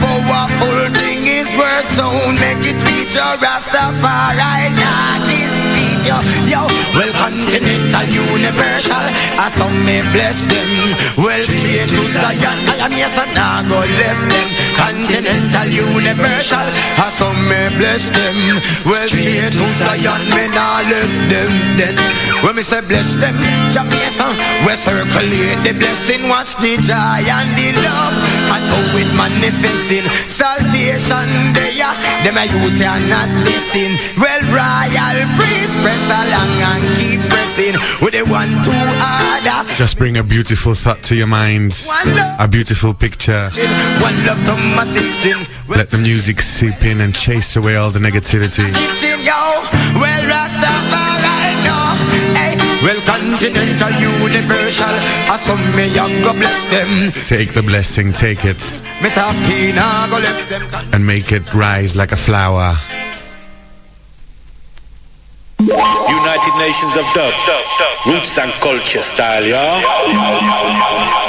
powerful thing is word sound. Make it reach your Rastafari. Nah, this beat yo, yo. Well, continental, universal. As some may bless them. Well, straight to Zion. I am yes and I go left them. Continental, universal. As some may bless them. Well, straight to Zion. Me nah left them. Then when me say bless them, Jamaica, we circulate the blessing. Watch the joy and the love, and how it manifesting. Salvation there, them a youth are not listening. Well, royal priest, press along and keep pressing. With the one two order. Just bring a beautiful thought to your mind, a beautiful picture. One love to my sister. Let the music seep in and chase away all the negativity. Well, Rastafari, no. Hey, well, continental, universal. As some may go bless them. Take the blessing, take it, Mister Pina go left them. and make it rise like a flower. United Nations of Dub, roots and culture style, y'all.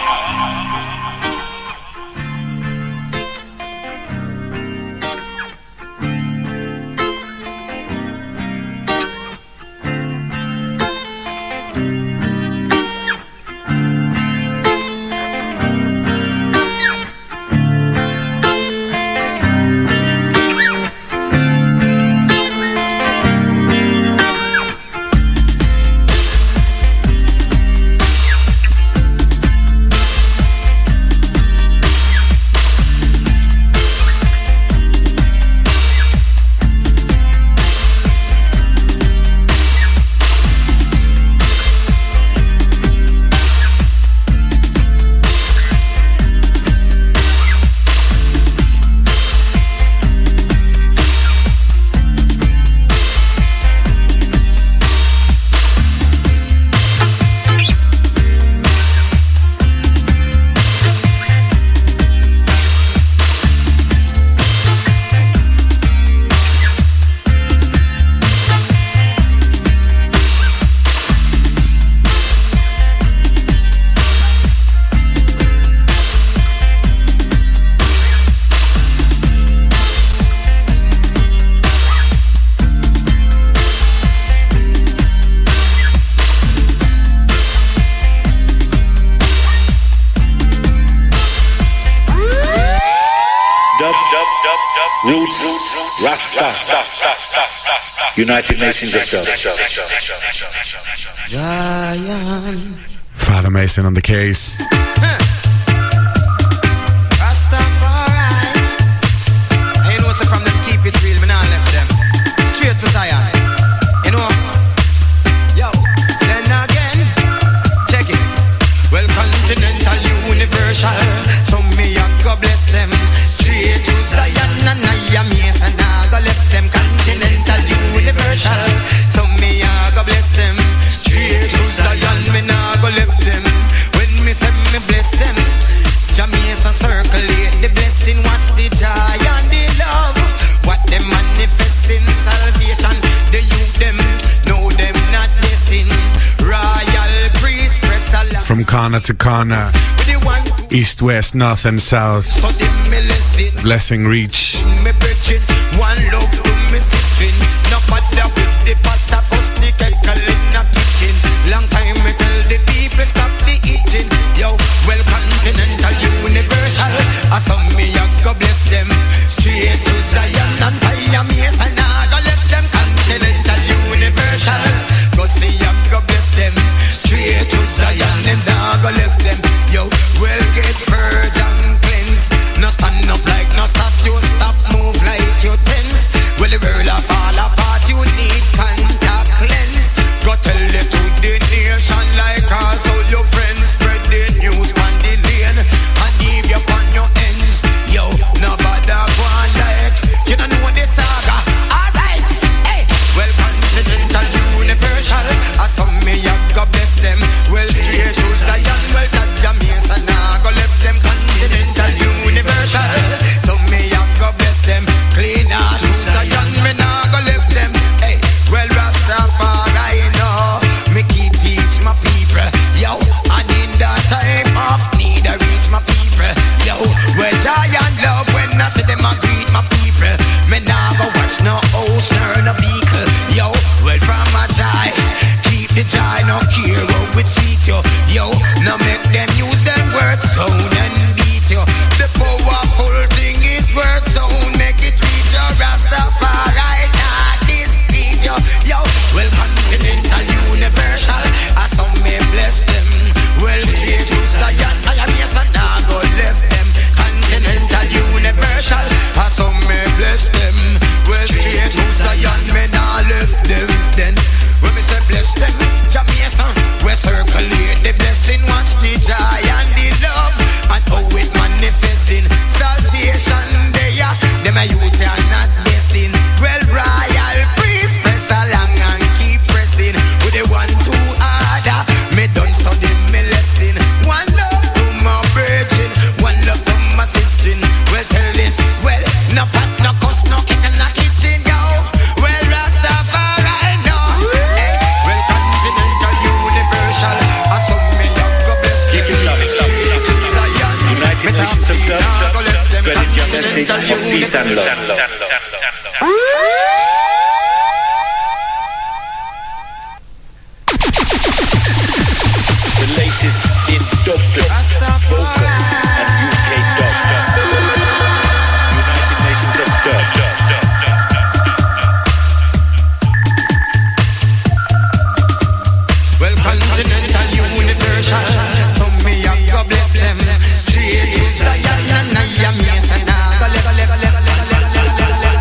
Roots, Rasta, United Nations of Dub. Father Mason on the case. Rastafari. I know so from them keep it real, me nah left them. Straight to Zion. You know? Yo, then again, check it. Well, continental, universal. So me a go bless them. Straight to Zion and I am yes and I go left them. Continental, universal. So me a go bless them. Straight to Zion, me nah go left them. When me say me bless them, Jamaica circulate the blessing. Watch the joy and the love. What them manifesting salvation. The youth them know them not blessing. Royal priest press a lot. From corner to corner, east, west, north and south, blessing reach. Me bridging, one love to me sister. No bother with the butter, cause the kettle in the kitchen. Long time me tell the people stop the eating. Yo, well continental, universal. I saw me a go bless them. Straight to Zion and fire me yes and I go left them. Continental, universal. Go see a go bless them. Straight to Zion and I go left them. Yo, well get purge and cleanse. No stand up like no statue. Stop message of peace and love. The latest in dub vocals and U K dub. United Nations of Dub. Well, continental, universal, so me I go bless them. Straight to Zion and I am yes and I go level, level, level, level, level, level, level.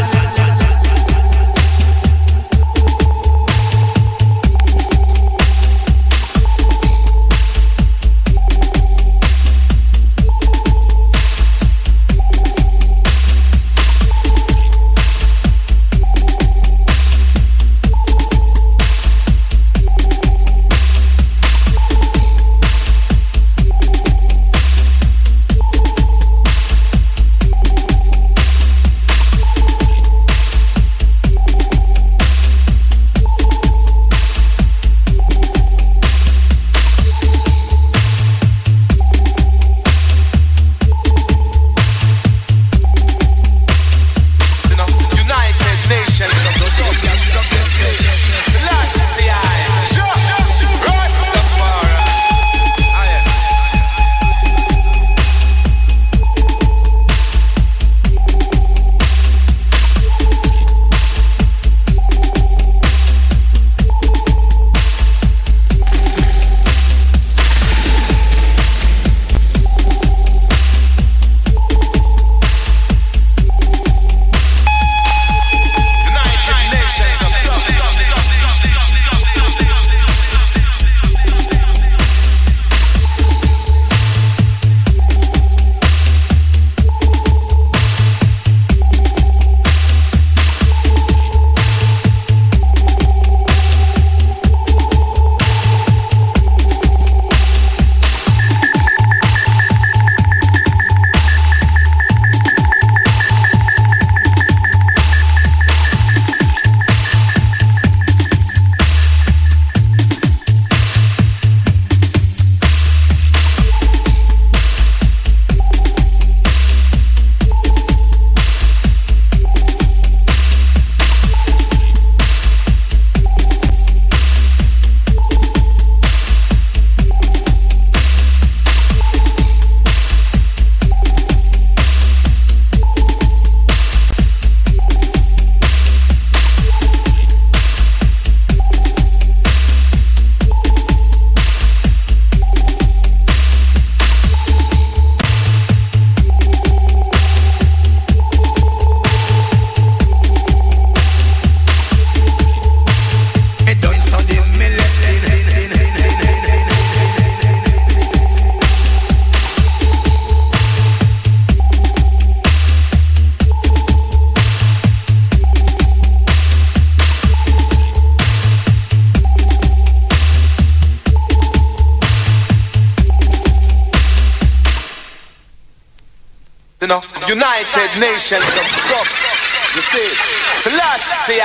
You know, United Nations of Dub. You see, Selassie,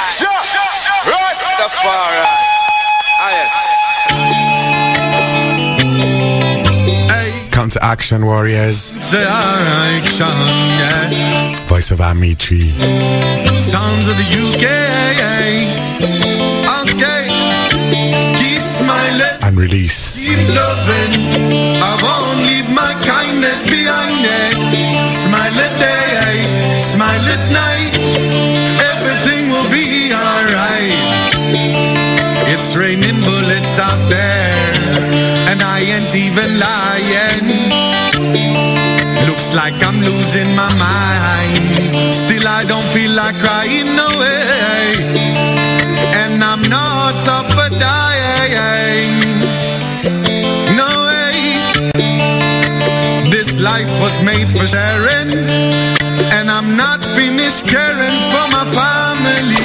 Rastafari. Ah, yes. Come to action, warriors. Action, yeah. Voice of Amitri. Sounds of the U K. Okay. Keep smiling. And release. Keep loving. I won't leave my kindness behind it. Smile at day, smile at night. Everything will be alright. It's raining bullets out there, and I ain't even lying. Looks like I'm losing my mind. Still I don't feel like crying, no way. And I'm not up for dying. No way. This life was made for sharing, and I'm not finished caring for my family.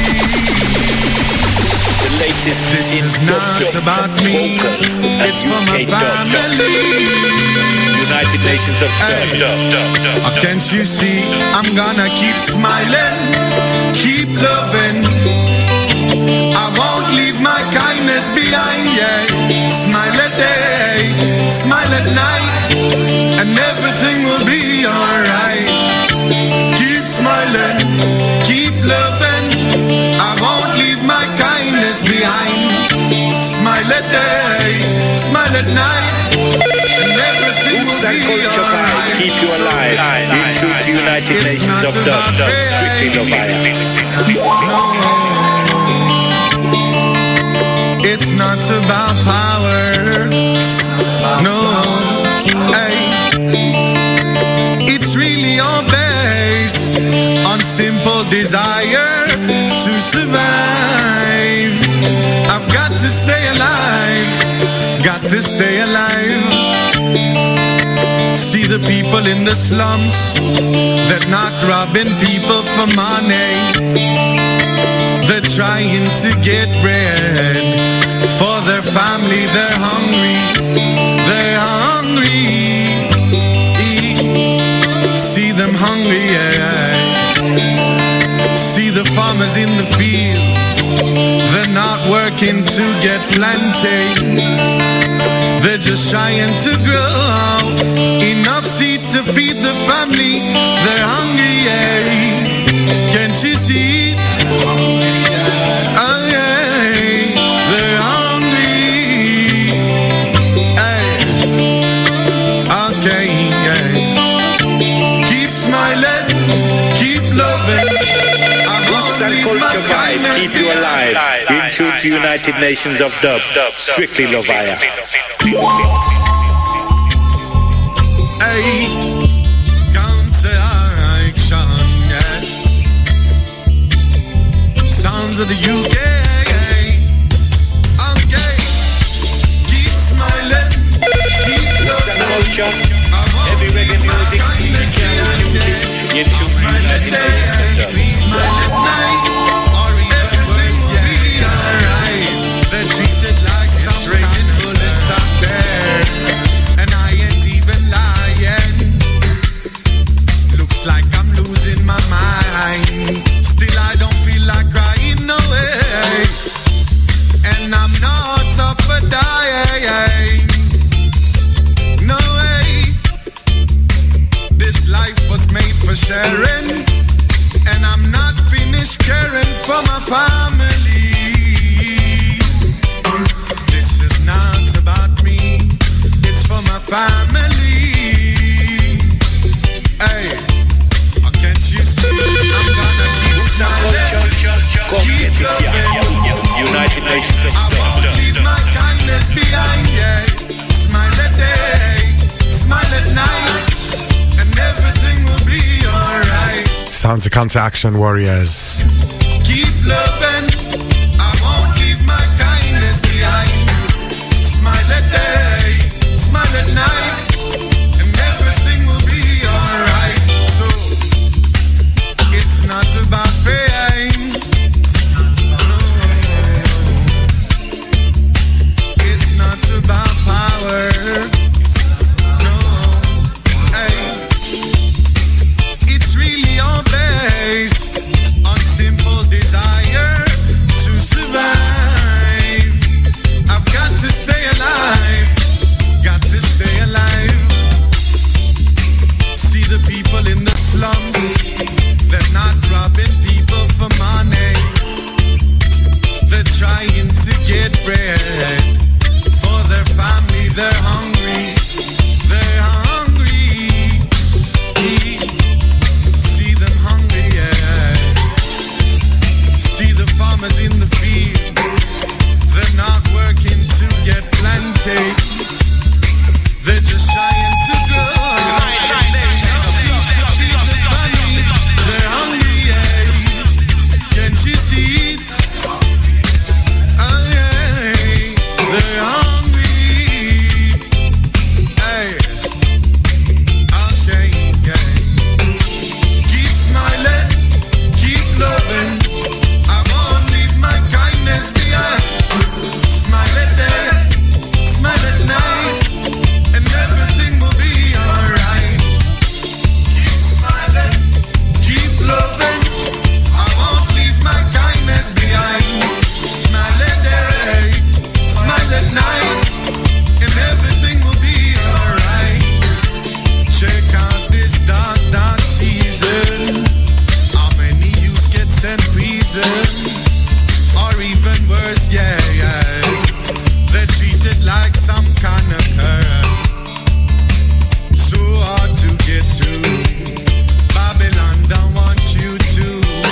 The latest this in is not about me, it's for my family. United Nations of hey. Dub, dub, dub, dub. Can't you see? I'm gonna keep smiling, keep loving. I won't leave my kindness behind, yeah. Smile at day, smile at night, and everything will be alright. keep smiling, keep loving. I won't leave my kindness behind. Smile at day, smile at night, and everything will be alright. Keep you alive. In truth, the United Nations of Dub, strictly Lovaya. It's not about power. No, hey. It's really all based on simple desire to survive. I've got to stay alive. Got to stay alive. See the people in the slums. They're not robbing people for money. They're trying to get bread for their family. They're hungry. They're hungry. See them hungry, yeah. See the farmers in the fields. They're not working to get plenty. They're just trying to grow enough seed to feed the family. They're hungry, yeah. Can't you see it? Oh, yeah. They're hungry. Hey. Okay, yeah. Keep smiling, keep loving. Roots and culture vibe, keep you alive. In truth, the United Nations of Dub, strictly Lovaya. Hey, counteraction, yeah. Sounds of the U K. Okay, keep smiling, keep Roots and culture, heavy reggae music, C D music, in truth, the United Nations of Dub. smile at night, or everything will be alright. They're treated like some kind of bullets out there, and I ain't even lying. Looks like I'm losing my mind. Still I don't feel like crying, no way. And I'm not up for dying. No way. This life was made for sharing, and I'm not finished caring for my family. This is not about me, it's for my family. Hey, oh, can't you see? I'm gonna keep smiling, keep loving. United Nations of I won't leave my kindness behind, yeah. Smile at day, smile at night, and everything will be alright. Sounds of Counter Action Warriors. Keep loving, I won't leave my kindness behind. Smile at day, smile at night, and everything will be alright. So, it's not about fame. No. It's not about power. No. Hey. It's really all based on simple desire to survive. I've got to stay alive. Got to stay alive. victim, or even worse, yeah, yeah. They're treated like some kind of curse. So hard to get to. Babylon don't want you to.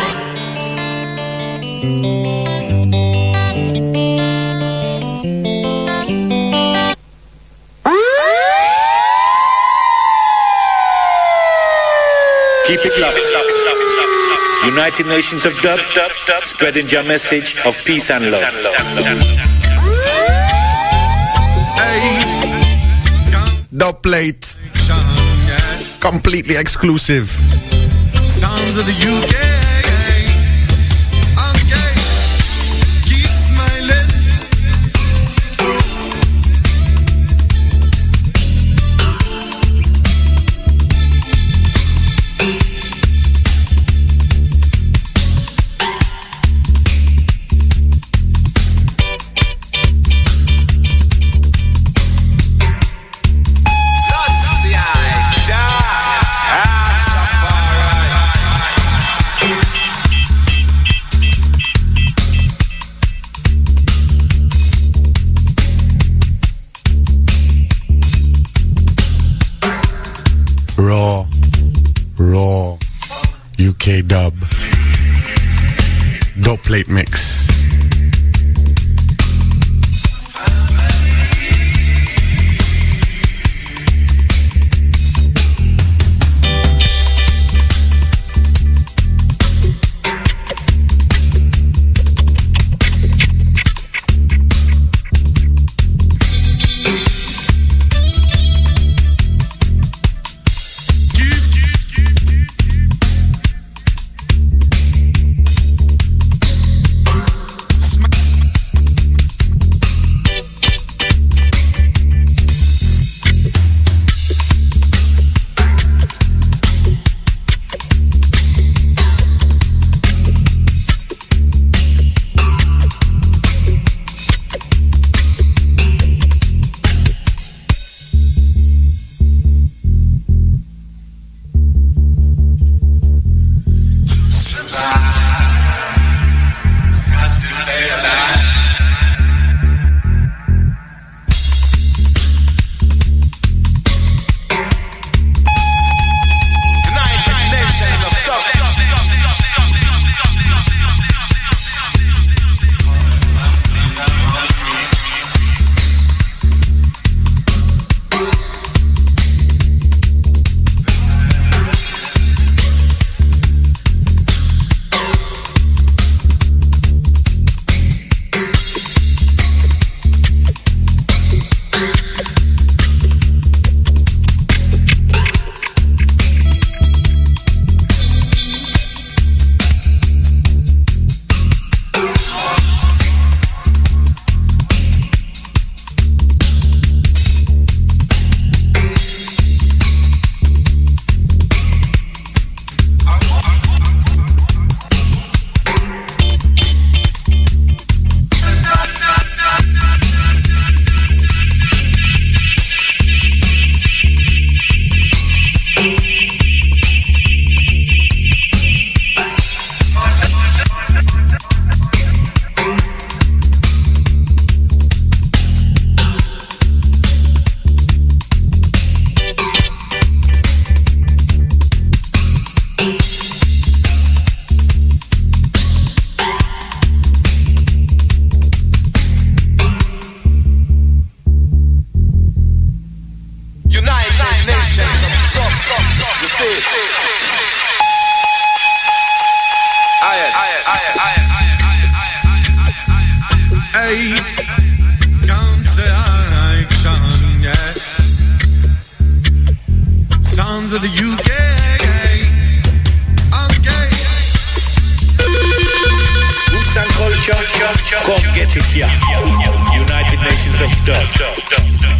Keep it locked. United Nations of Dub, spreading your message of peace and love. Dub plate. Completely exclusive. Sounds of the U K. Okay. Keep smiling. Raw, raw, U K dub, dub plate mix. Hey, come to action, yeah. Sounds of the U K, okay. Roots and culture, come get it here. United Nations of Dub.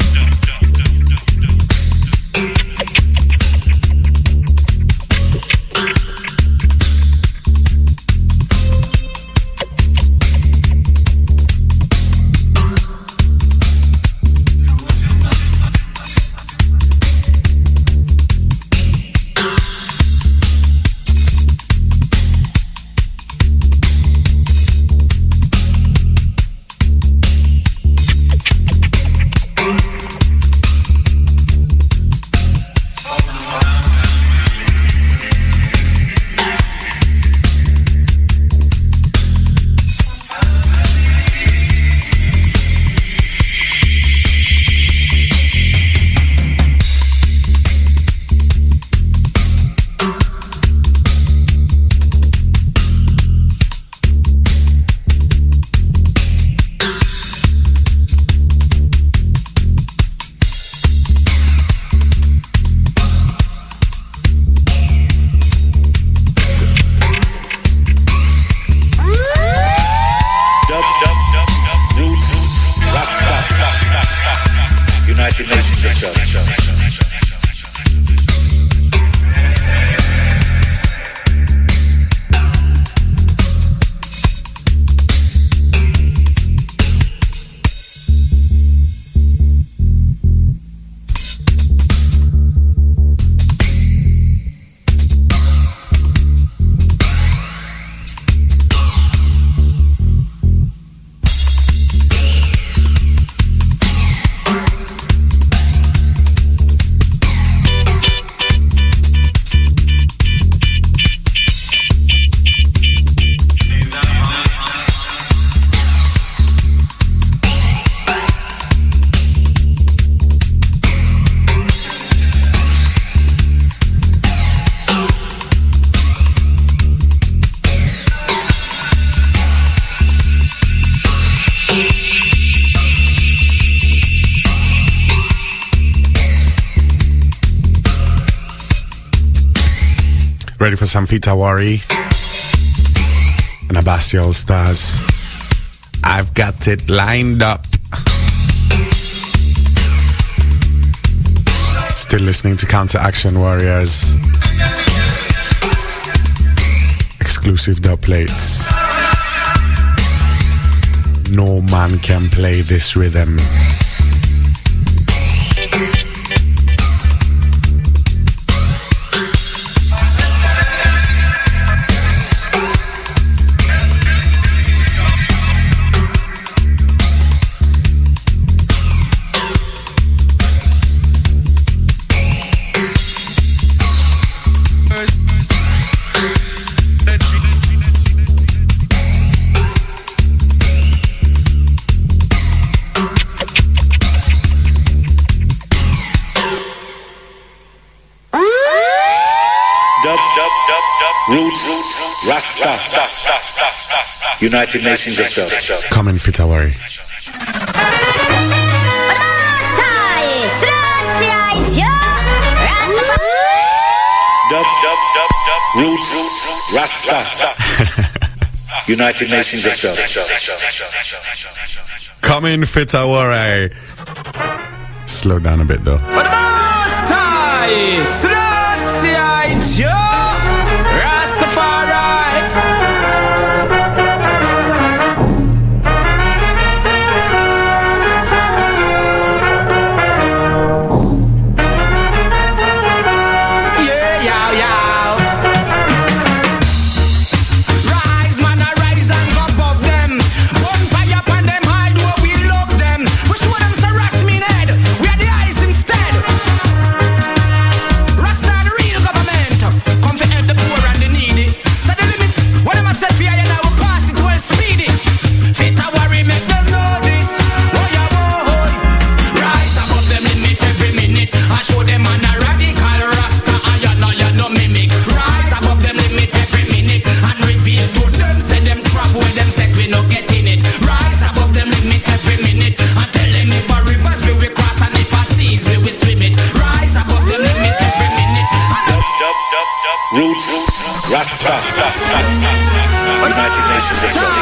ready for some Fita Wari and Abassi All Stars. I've got it lined up. Still listening to Counter Action Warriors. Exclusive dub plates. No man can play this rhythm. Roots, Rasta, United Nations of Dub. Come in, Fita Wari. Dub, dub, dub, dub. Roots, Rasta, United Nations of Dub. Come in, Fita Wari. Slow down a bit though. Rasta, United Nations of Dub.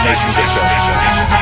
Nations of Dub.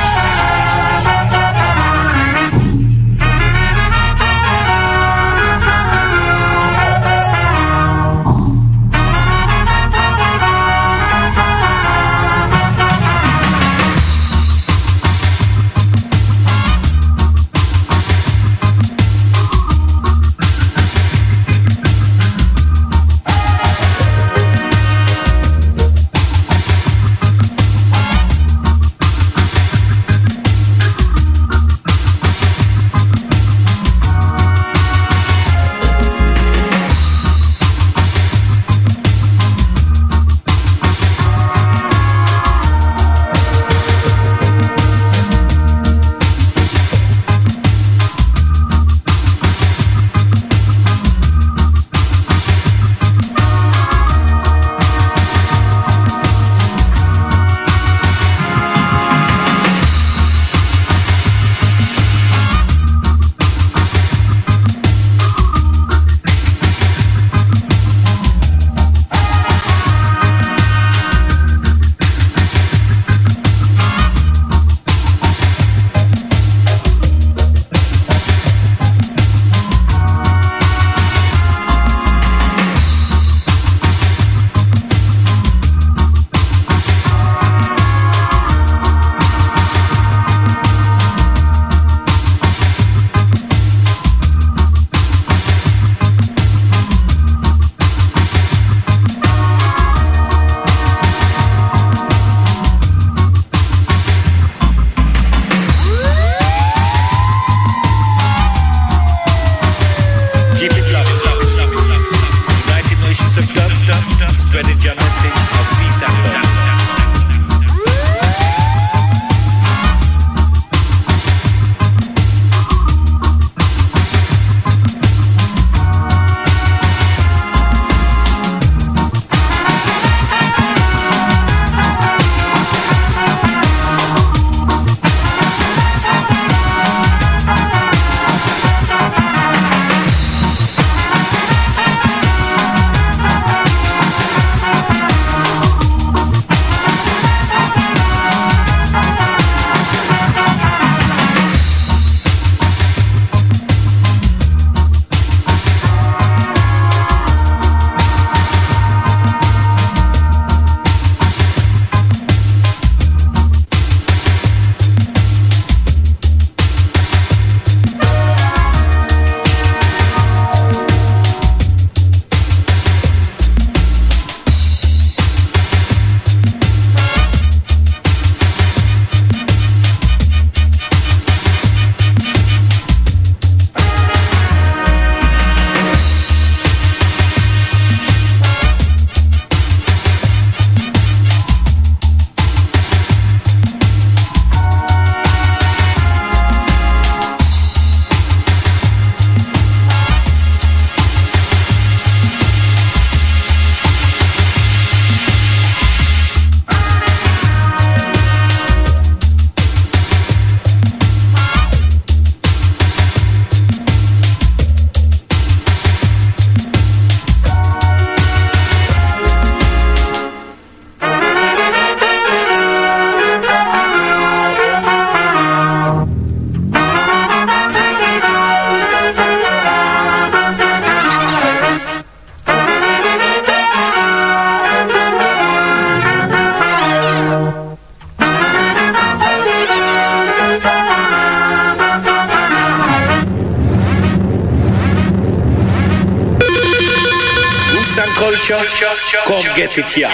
culture, come get it here.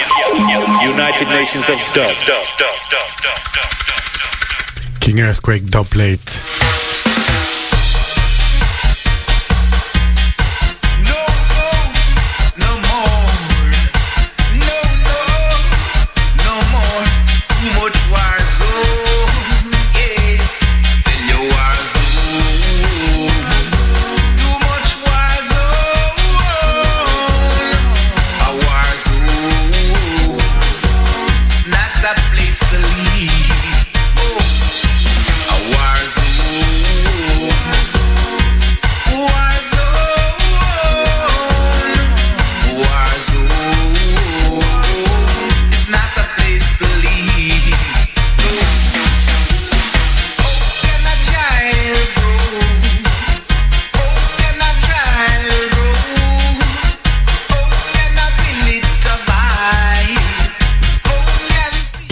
United Nations of Dub. King Earthquake dub plate. That place to leave. Oh, a war zone.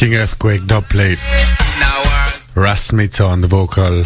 King Earthquake dub plate. Ras Smith on the vocal.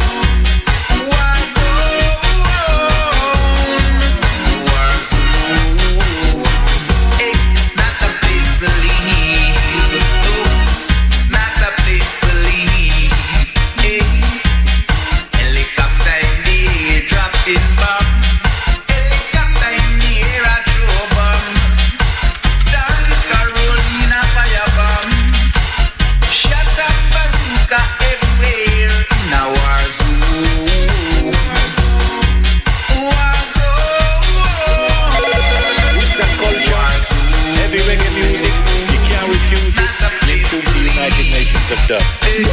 Of dub.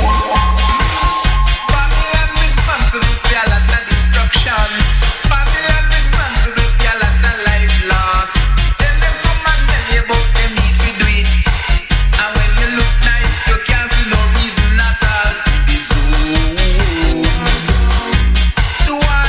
Babylon responsible for a lot of destruction. Babylon responsible for a lot of life loss. Then them come and tell you about them need to do it. And when you look now, you can't see no reason at all. It's all the war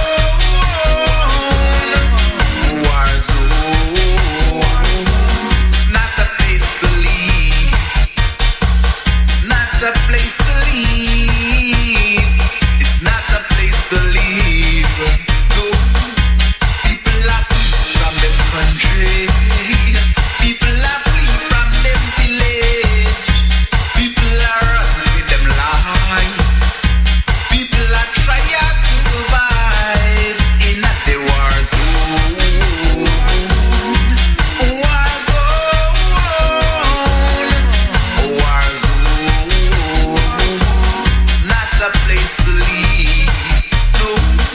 zone. War zone. It's not a place to leave. Not a place to leave. It's not a place to leave. No. People are flee from them country. People are flee from them village. People are run with them life. People are trying to survive in the war zone. War zone. War zone. It's not a place to leave. No.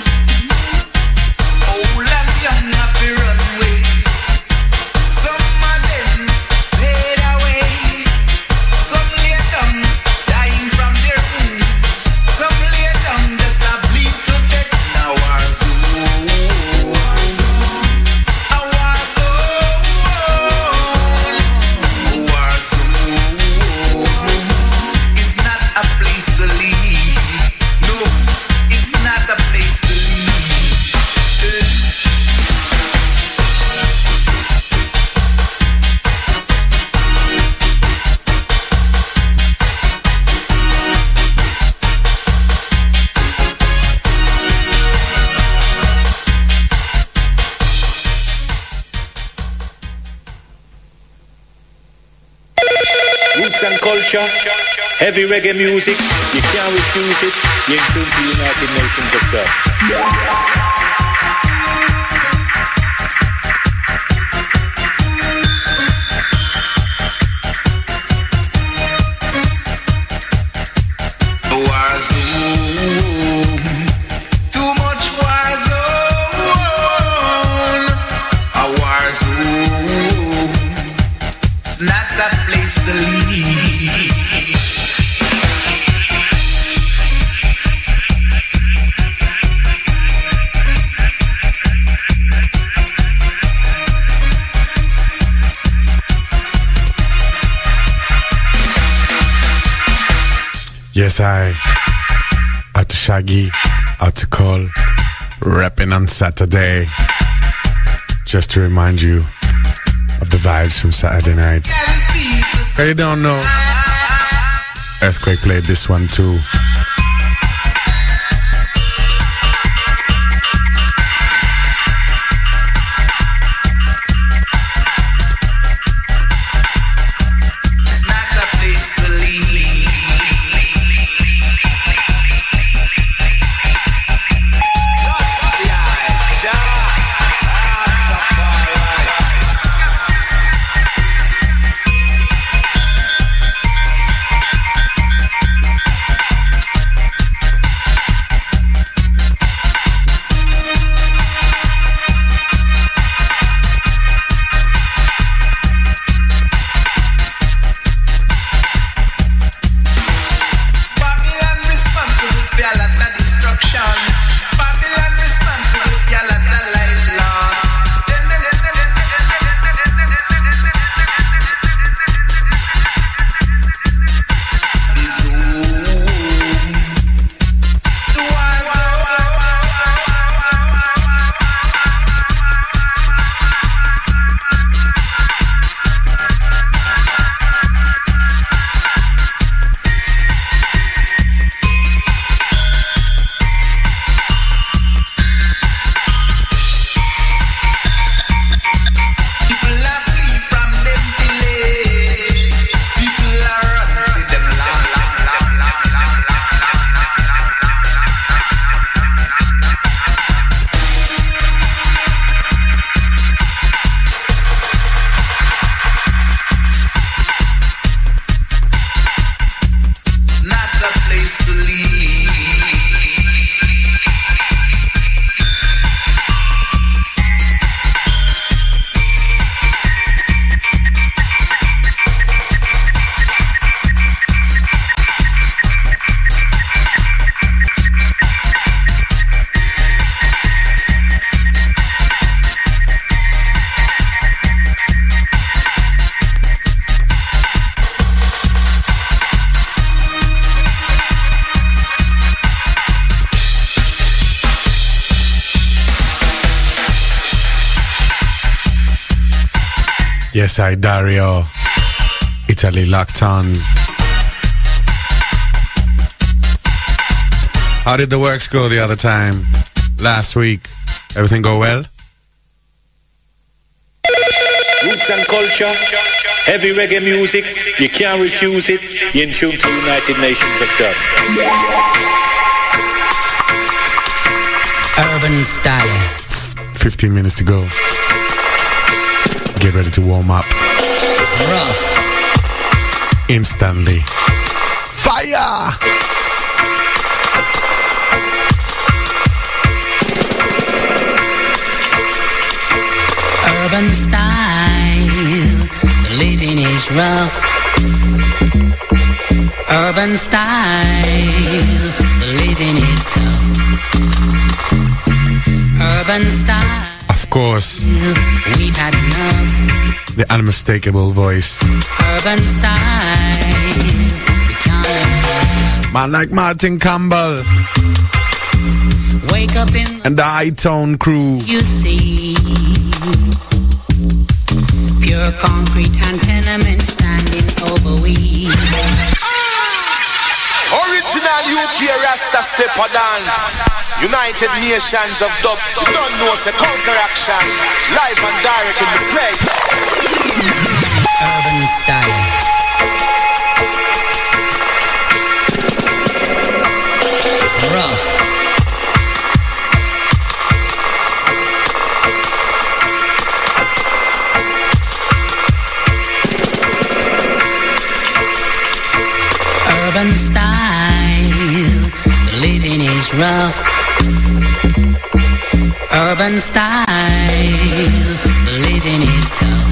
Old and young have to run away. Some of them fade away. Some lay down dying from their wounds. Some lay down just a bleed to death. Now war zone. A war zone. War zone. It's not a place to leave. No, it's not a place to leave. Roots and culture, heavy reggae music, you can't refuse it. You're in tune to United Nations of Dub. War zone. Too much war zone. A war zone. It's not a place to leave. Yes, I. Out to Shaggy, out to Call, rapping on Saturday. Just to remind you of the vibes from Saturday night. If you don't know, Earthquake played this one too. It's not a place to leave. Yes, I, Dario. Italy locked on. How did the works go the other time? Last week? Everything go well? Roots and culture, heavy reggae music, you can't refuse it. You're in tune to United Nations of Dub. Urban style. fifteen minutes to go. Get ready to warm up. Rough. Instantly. Fire! Urban style, the living is rough. Urban style, the living is tough. Urban style, of course, we've had enough. The unmistakable voice. Urban style, we can't make man like Martin Campbell. Wake up in and the High Tone crew. You see pure concrete and tenement standing over we. Original U K Rasta stepper dance. United Nations of Dub. You don't know it's a counteraction. Live and direct in the place. Urban style. Rough. Urban style, the living is rough. Urban style, the living is tough.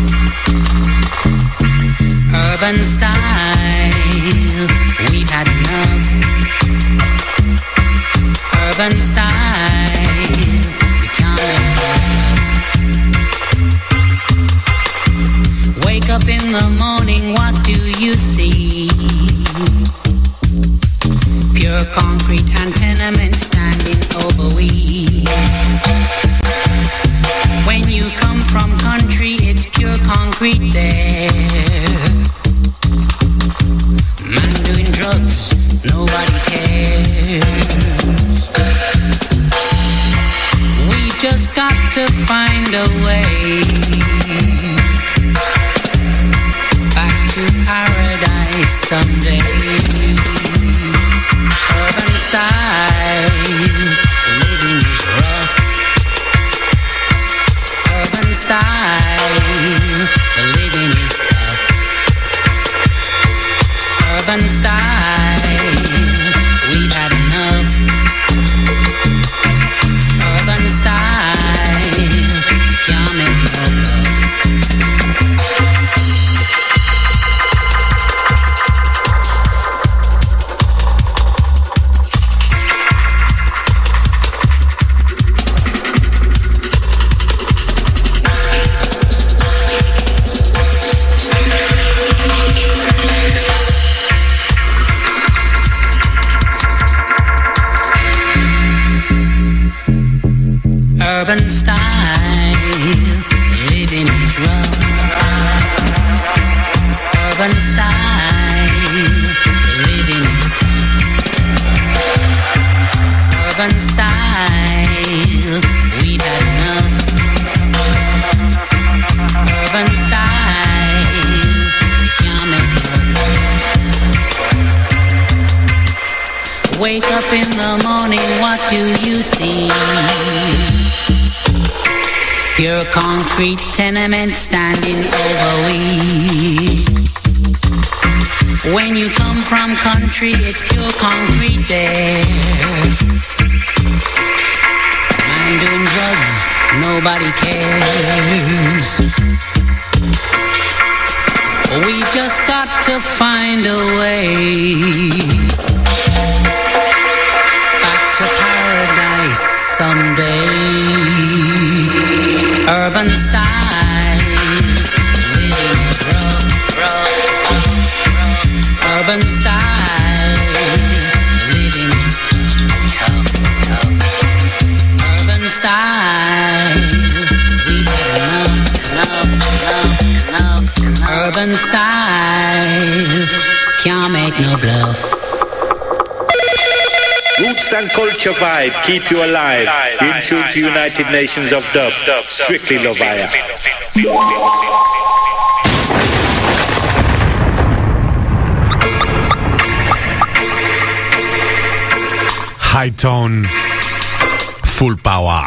Urban style, we've had enough. Urban style, we can't make enough. Wake up in the morning, what do you see? Pure concrete and tenement standing over we. When you come from country, it's pure concrete there. Man doing drugs, nobody cares. We just got to find a way back to paradise someday. Urban style, the living is rough. Urban style, the living is tough. Urban style, we've had enough. Urban style, you can't make no bluff. Urban style, the living is rough. Urban style, the living is tough. Urban style, we've had enough. Urban style, we can't make no love. Wake up in the morning, what do you see? Pure concrete tenement standing over we. When you come from country, it's pure concrete there. Man doing drugs, nobody cares. We just got to find a way back to paradise someday. Urban style, living is rough, rough. Urban style, living is tough, tough, tough. Urban style, we've had enough, enough, enough, enough. Urban style, can't make no bluff. Roots and culture vibe, keep you alive. In tune to United Nations of Dub, strictly Lovaya. High tone, full power.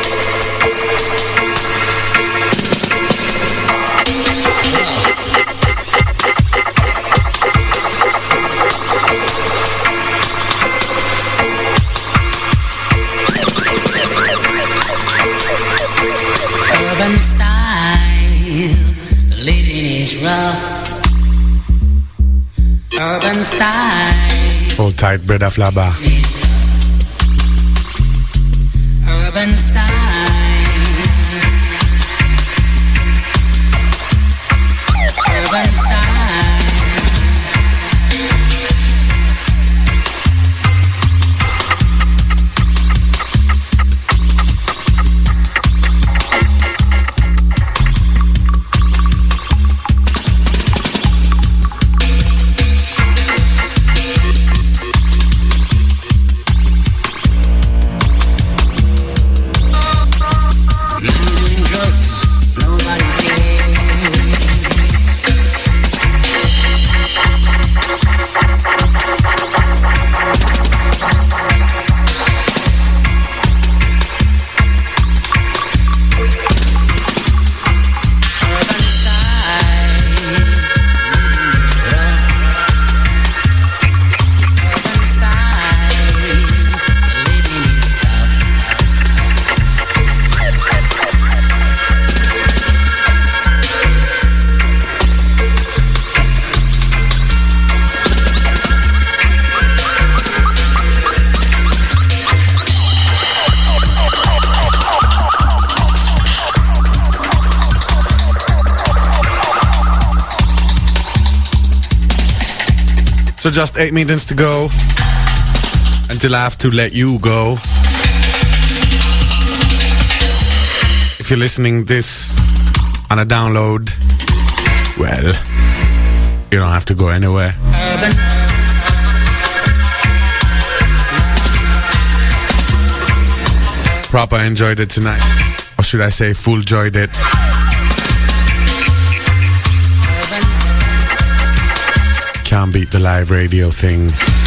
Urban style, the living is rough. Urban style. Hold tight, brother Flabba. Urban style. Urban style. So just eight minutes to go until I have to let you go. If you're listening this on a download, well, you don't have to go anywhere. Proper enjoyed it tonight. Or should I say full enjoyed it. Can't beat the live radio thing.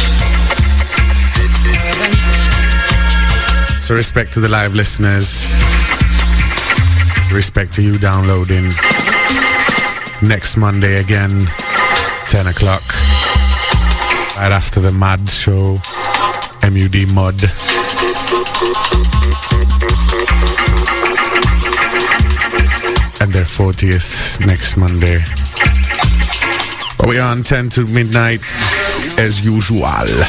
So respect to the live listeners. Respect to you downloading. Next Monday again, ten o'clock. Right after the Mad Show. M U D Mud. And their fortieth next Monday. But we are on ten to midnight as usual.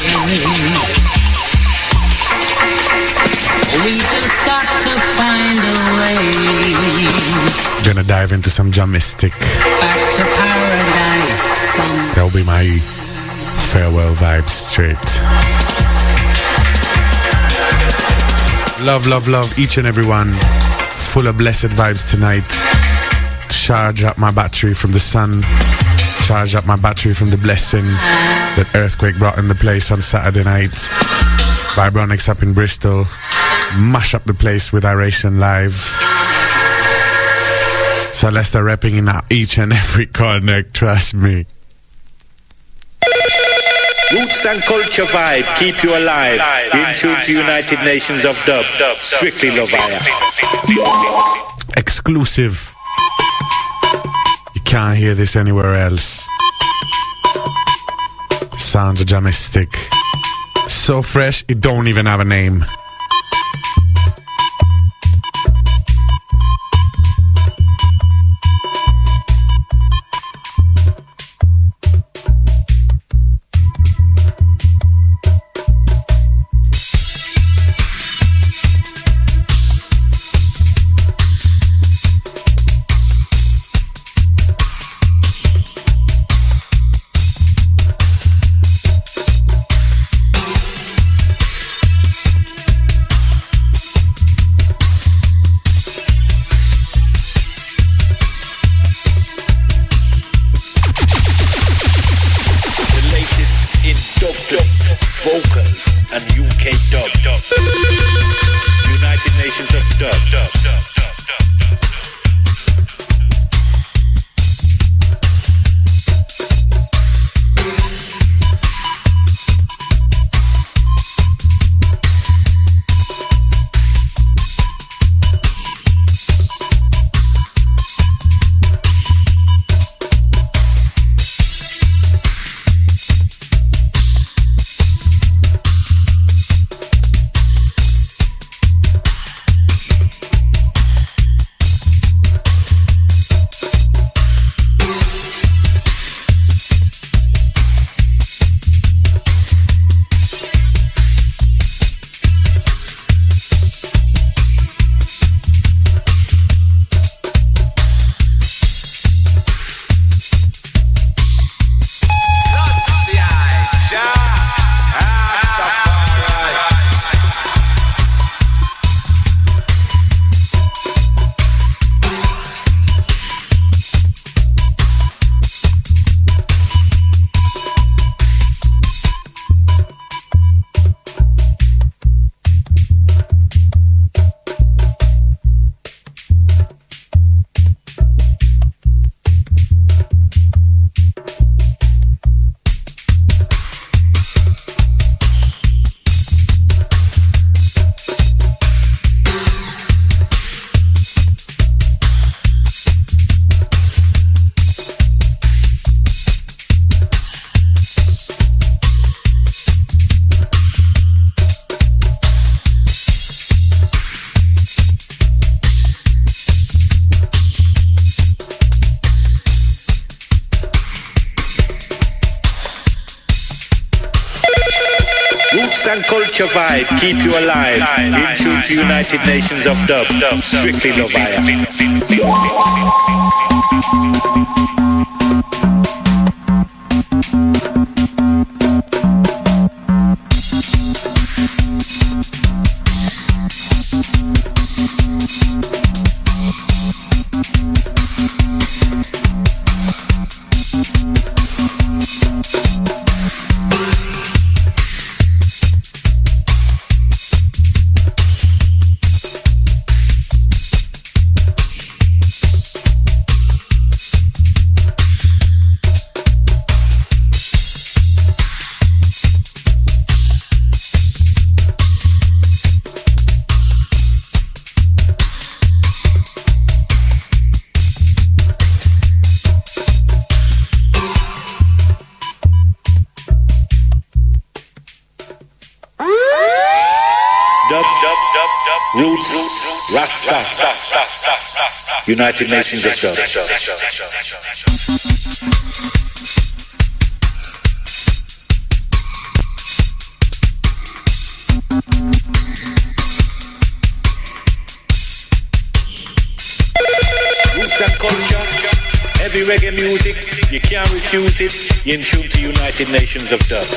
We just got to find a way. Gonna dive into some jam mystic. Back to paradise. That'll be my farewell vibe straight. Love, love, love each and every one. Full of blessed vibes tonight. Charge up my battery from the sun. Charge up my battery from the blessing that Earthquake brought in the place on Saturday night. Vibronics up in Bristol. Mash up the place with Iration Live. Celesta repping in each and every corner, trust me. Roots and culture vibe, keep you alive. In tune to United Nations of Dub, strictly Lovaya. Exclusive. You can't hear this anywhere else. Sounds of Jamistic. So fresh, it don't even have a name. Roots and culture vibe, keep you alive. In tune to United Nations of Dub, strictly Novaya. Roots, Rasta, United Nations of Dub. Roots and culture, heavy reggae music, you can't refuse it. You're in tune to United Nations of Dub.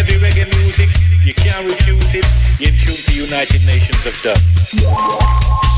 United Nations of Dub.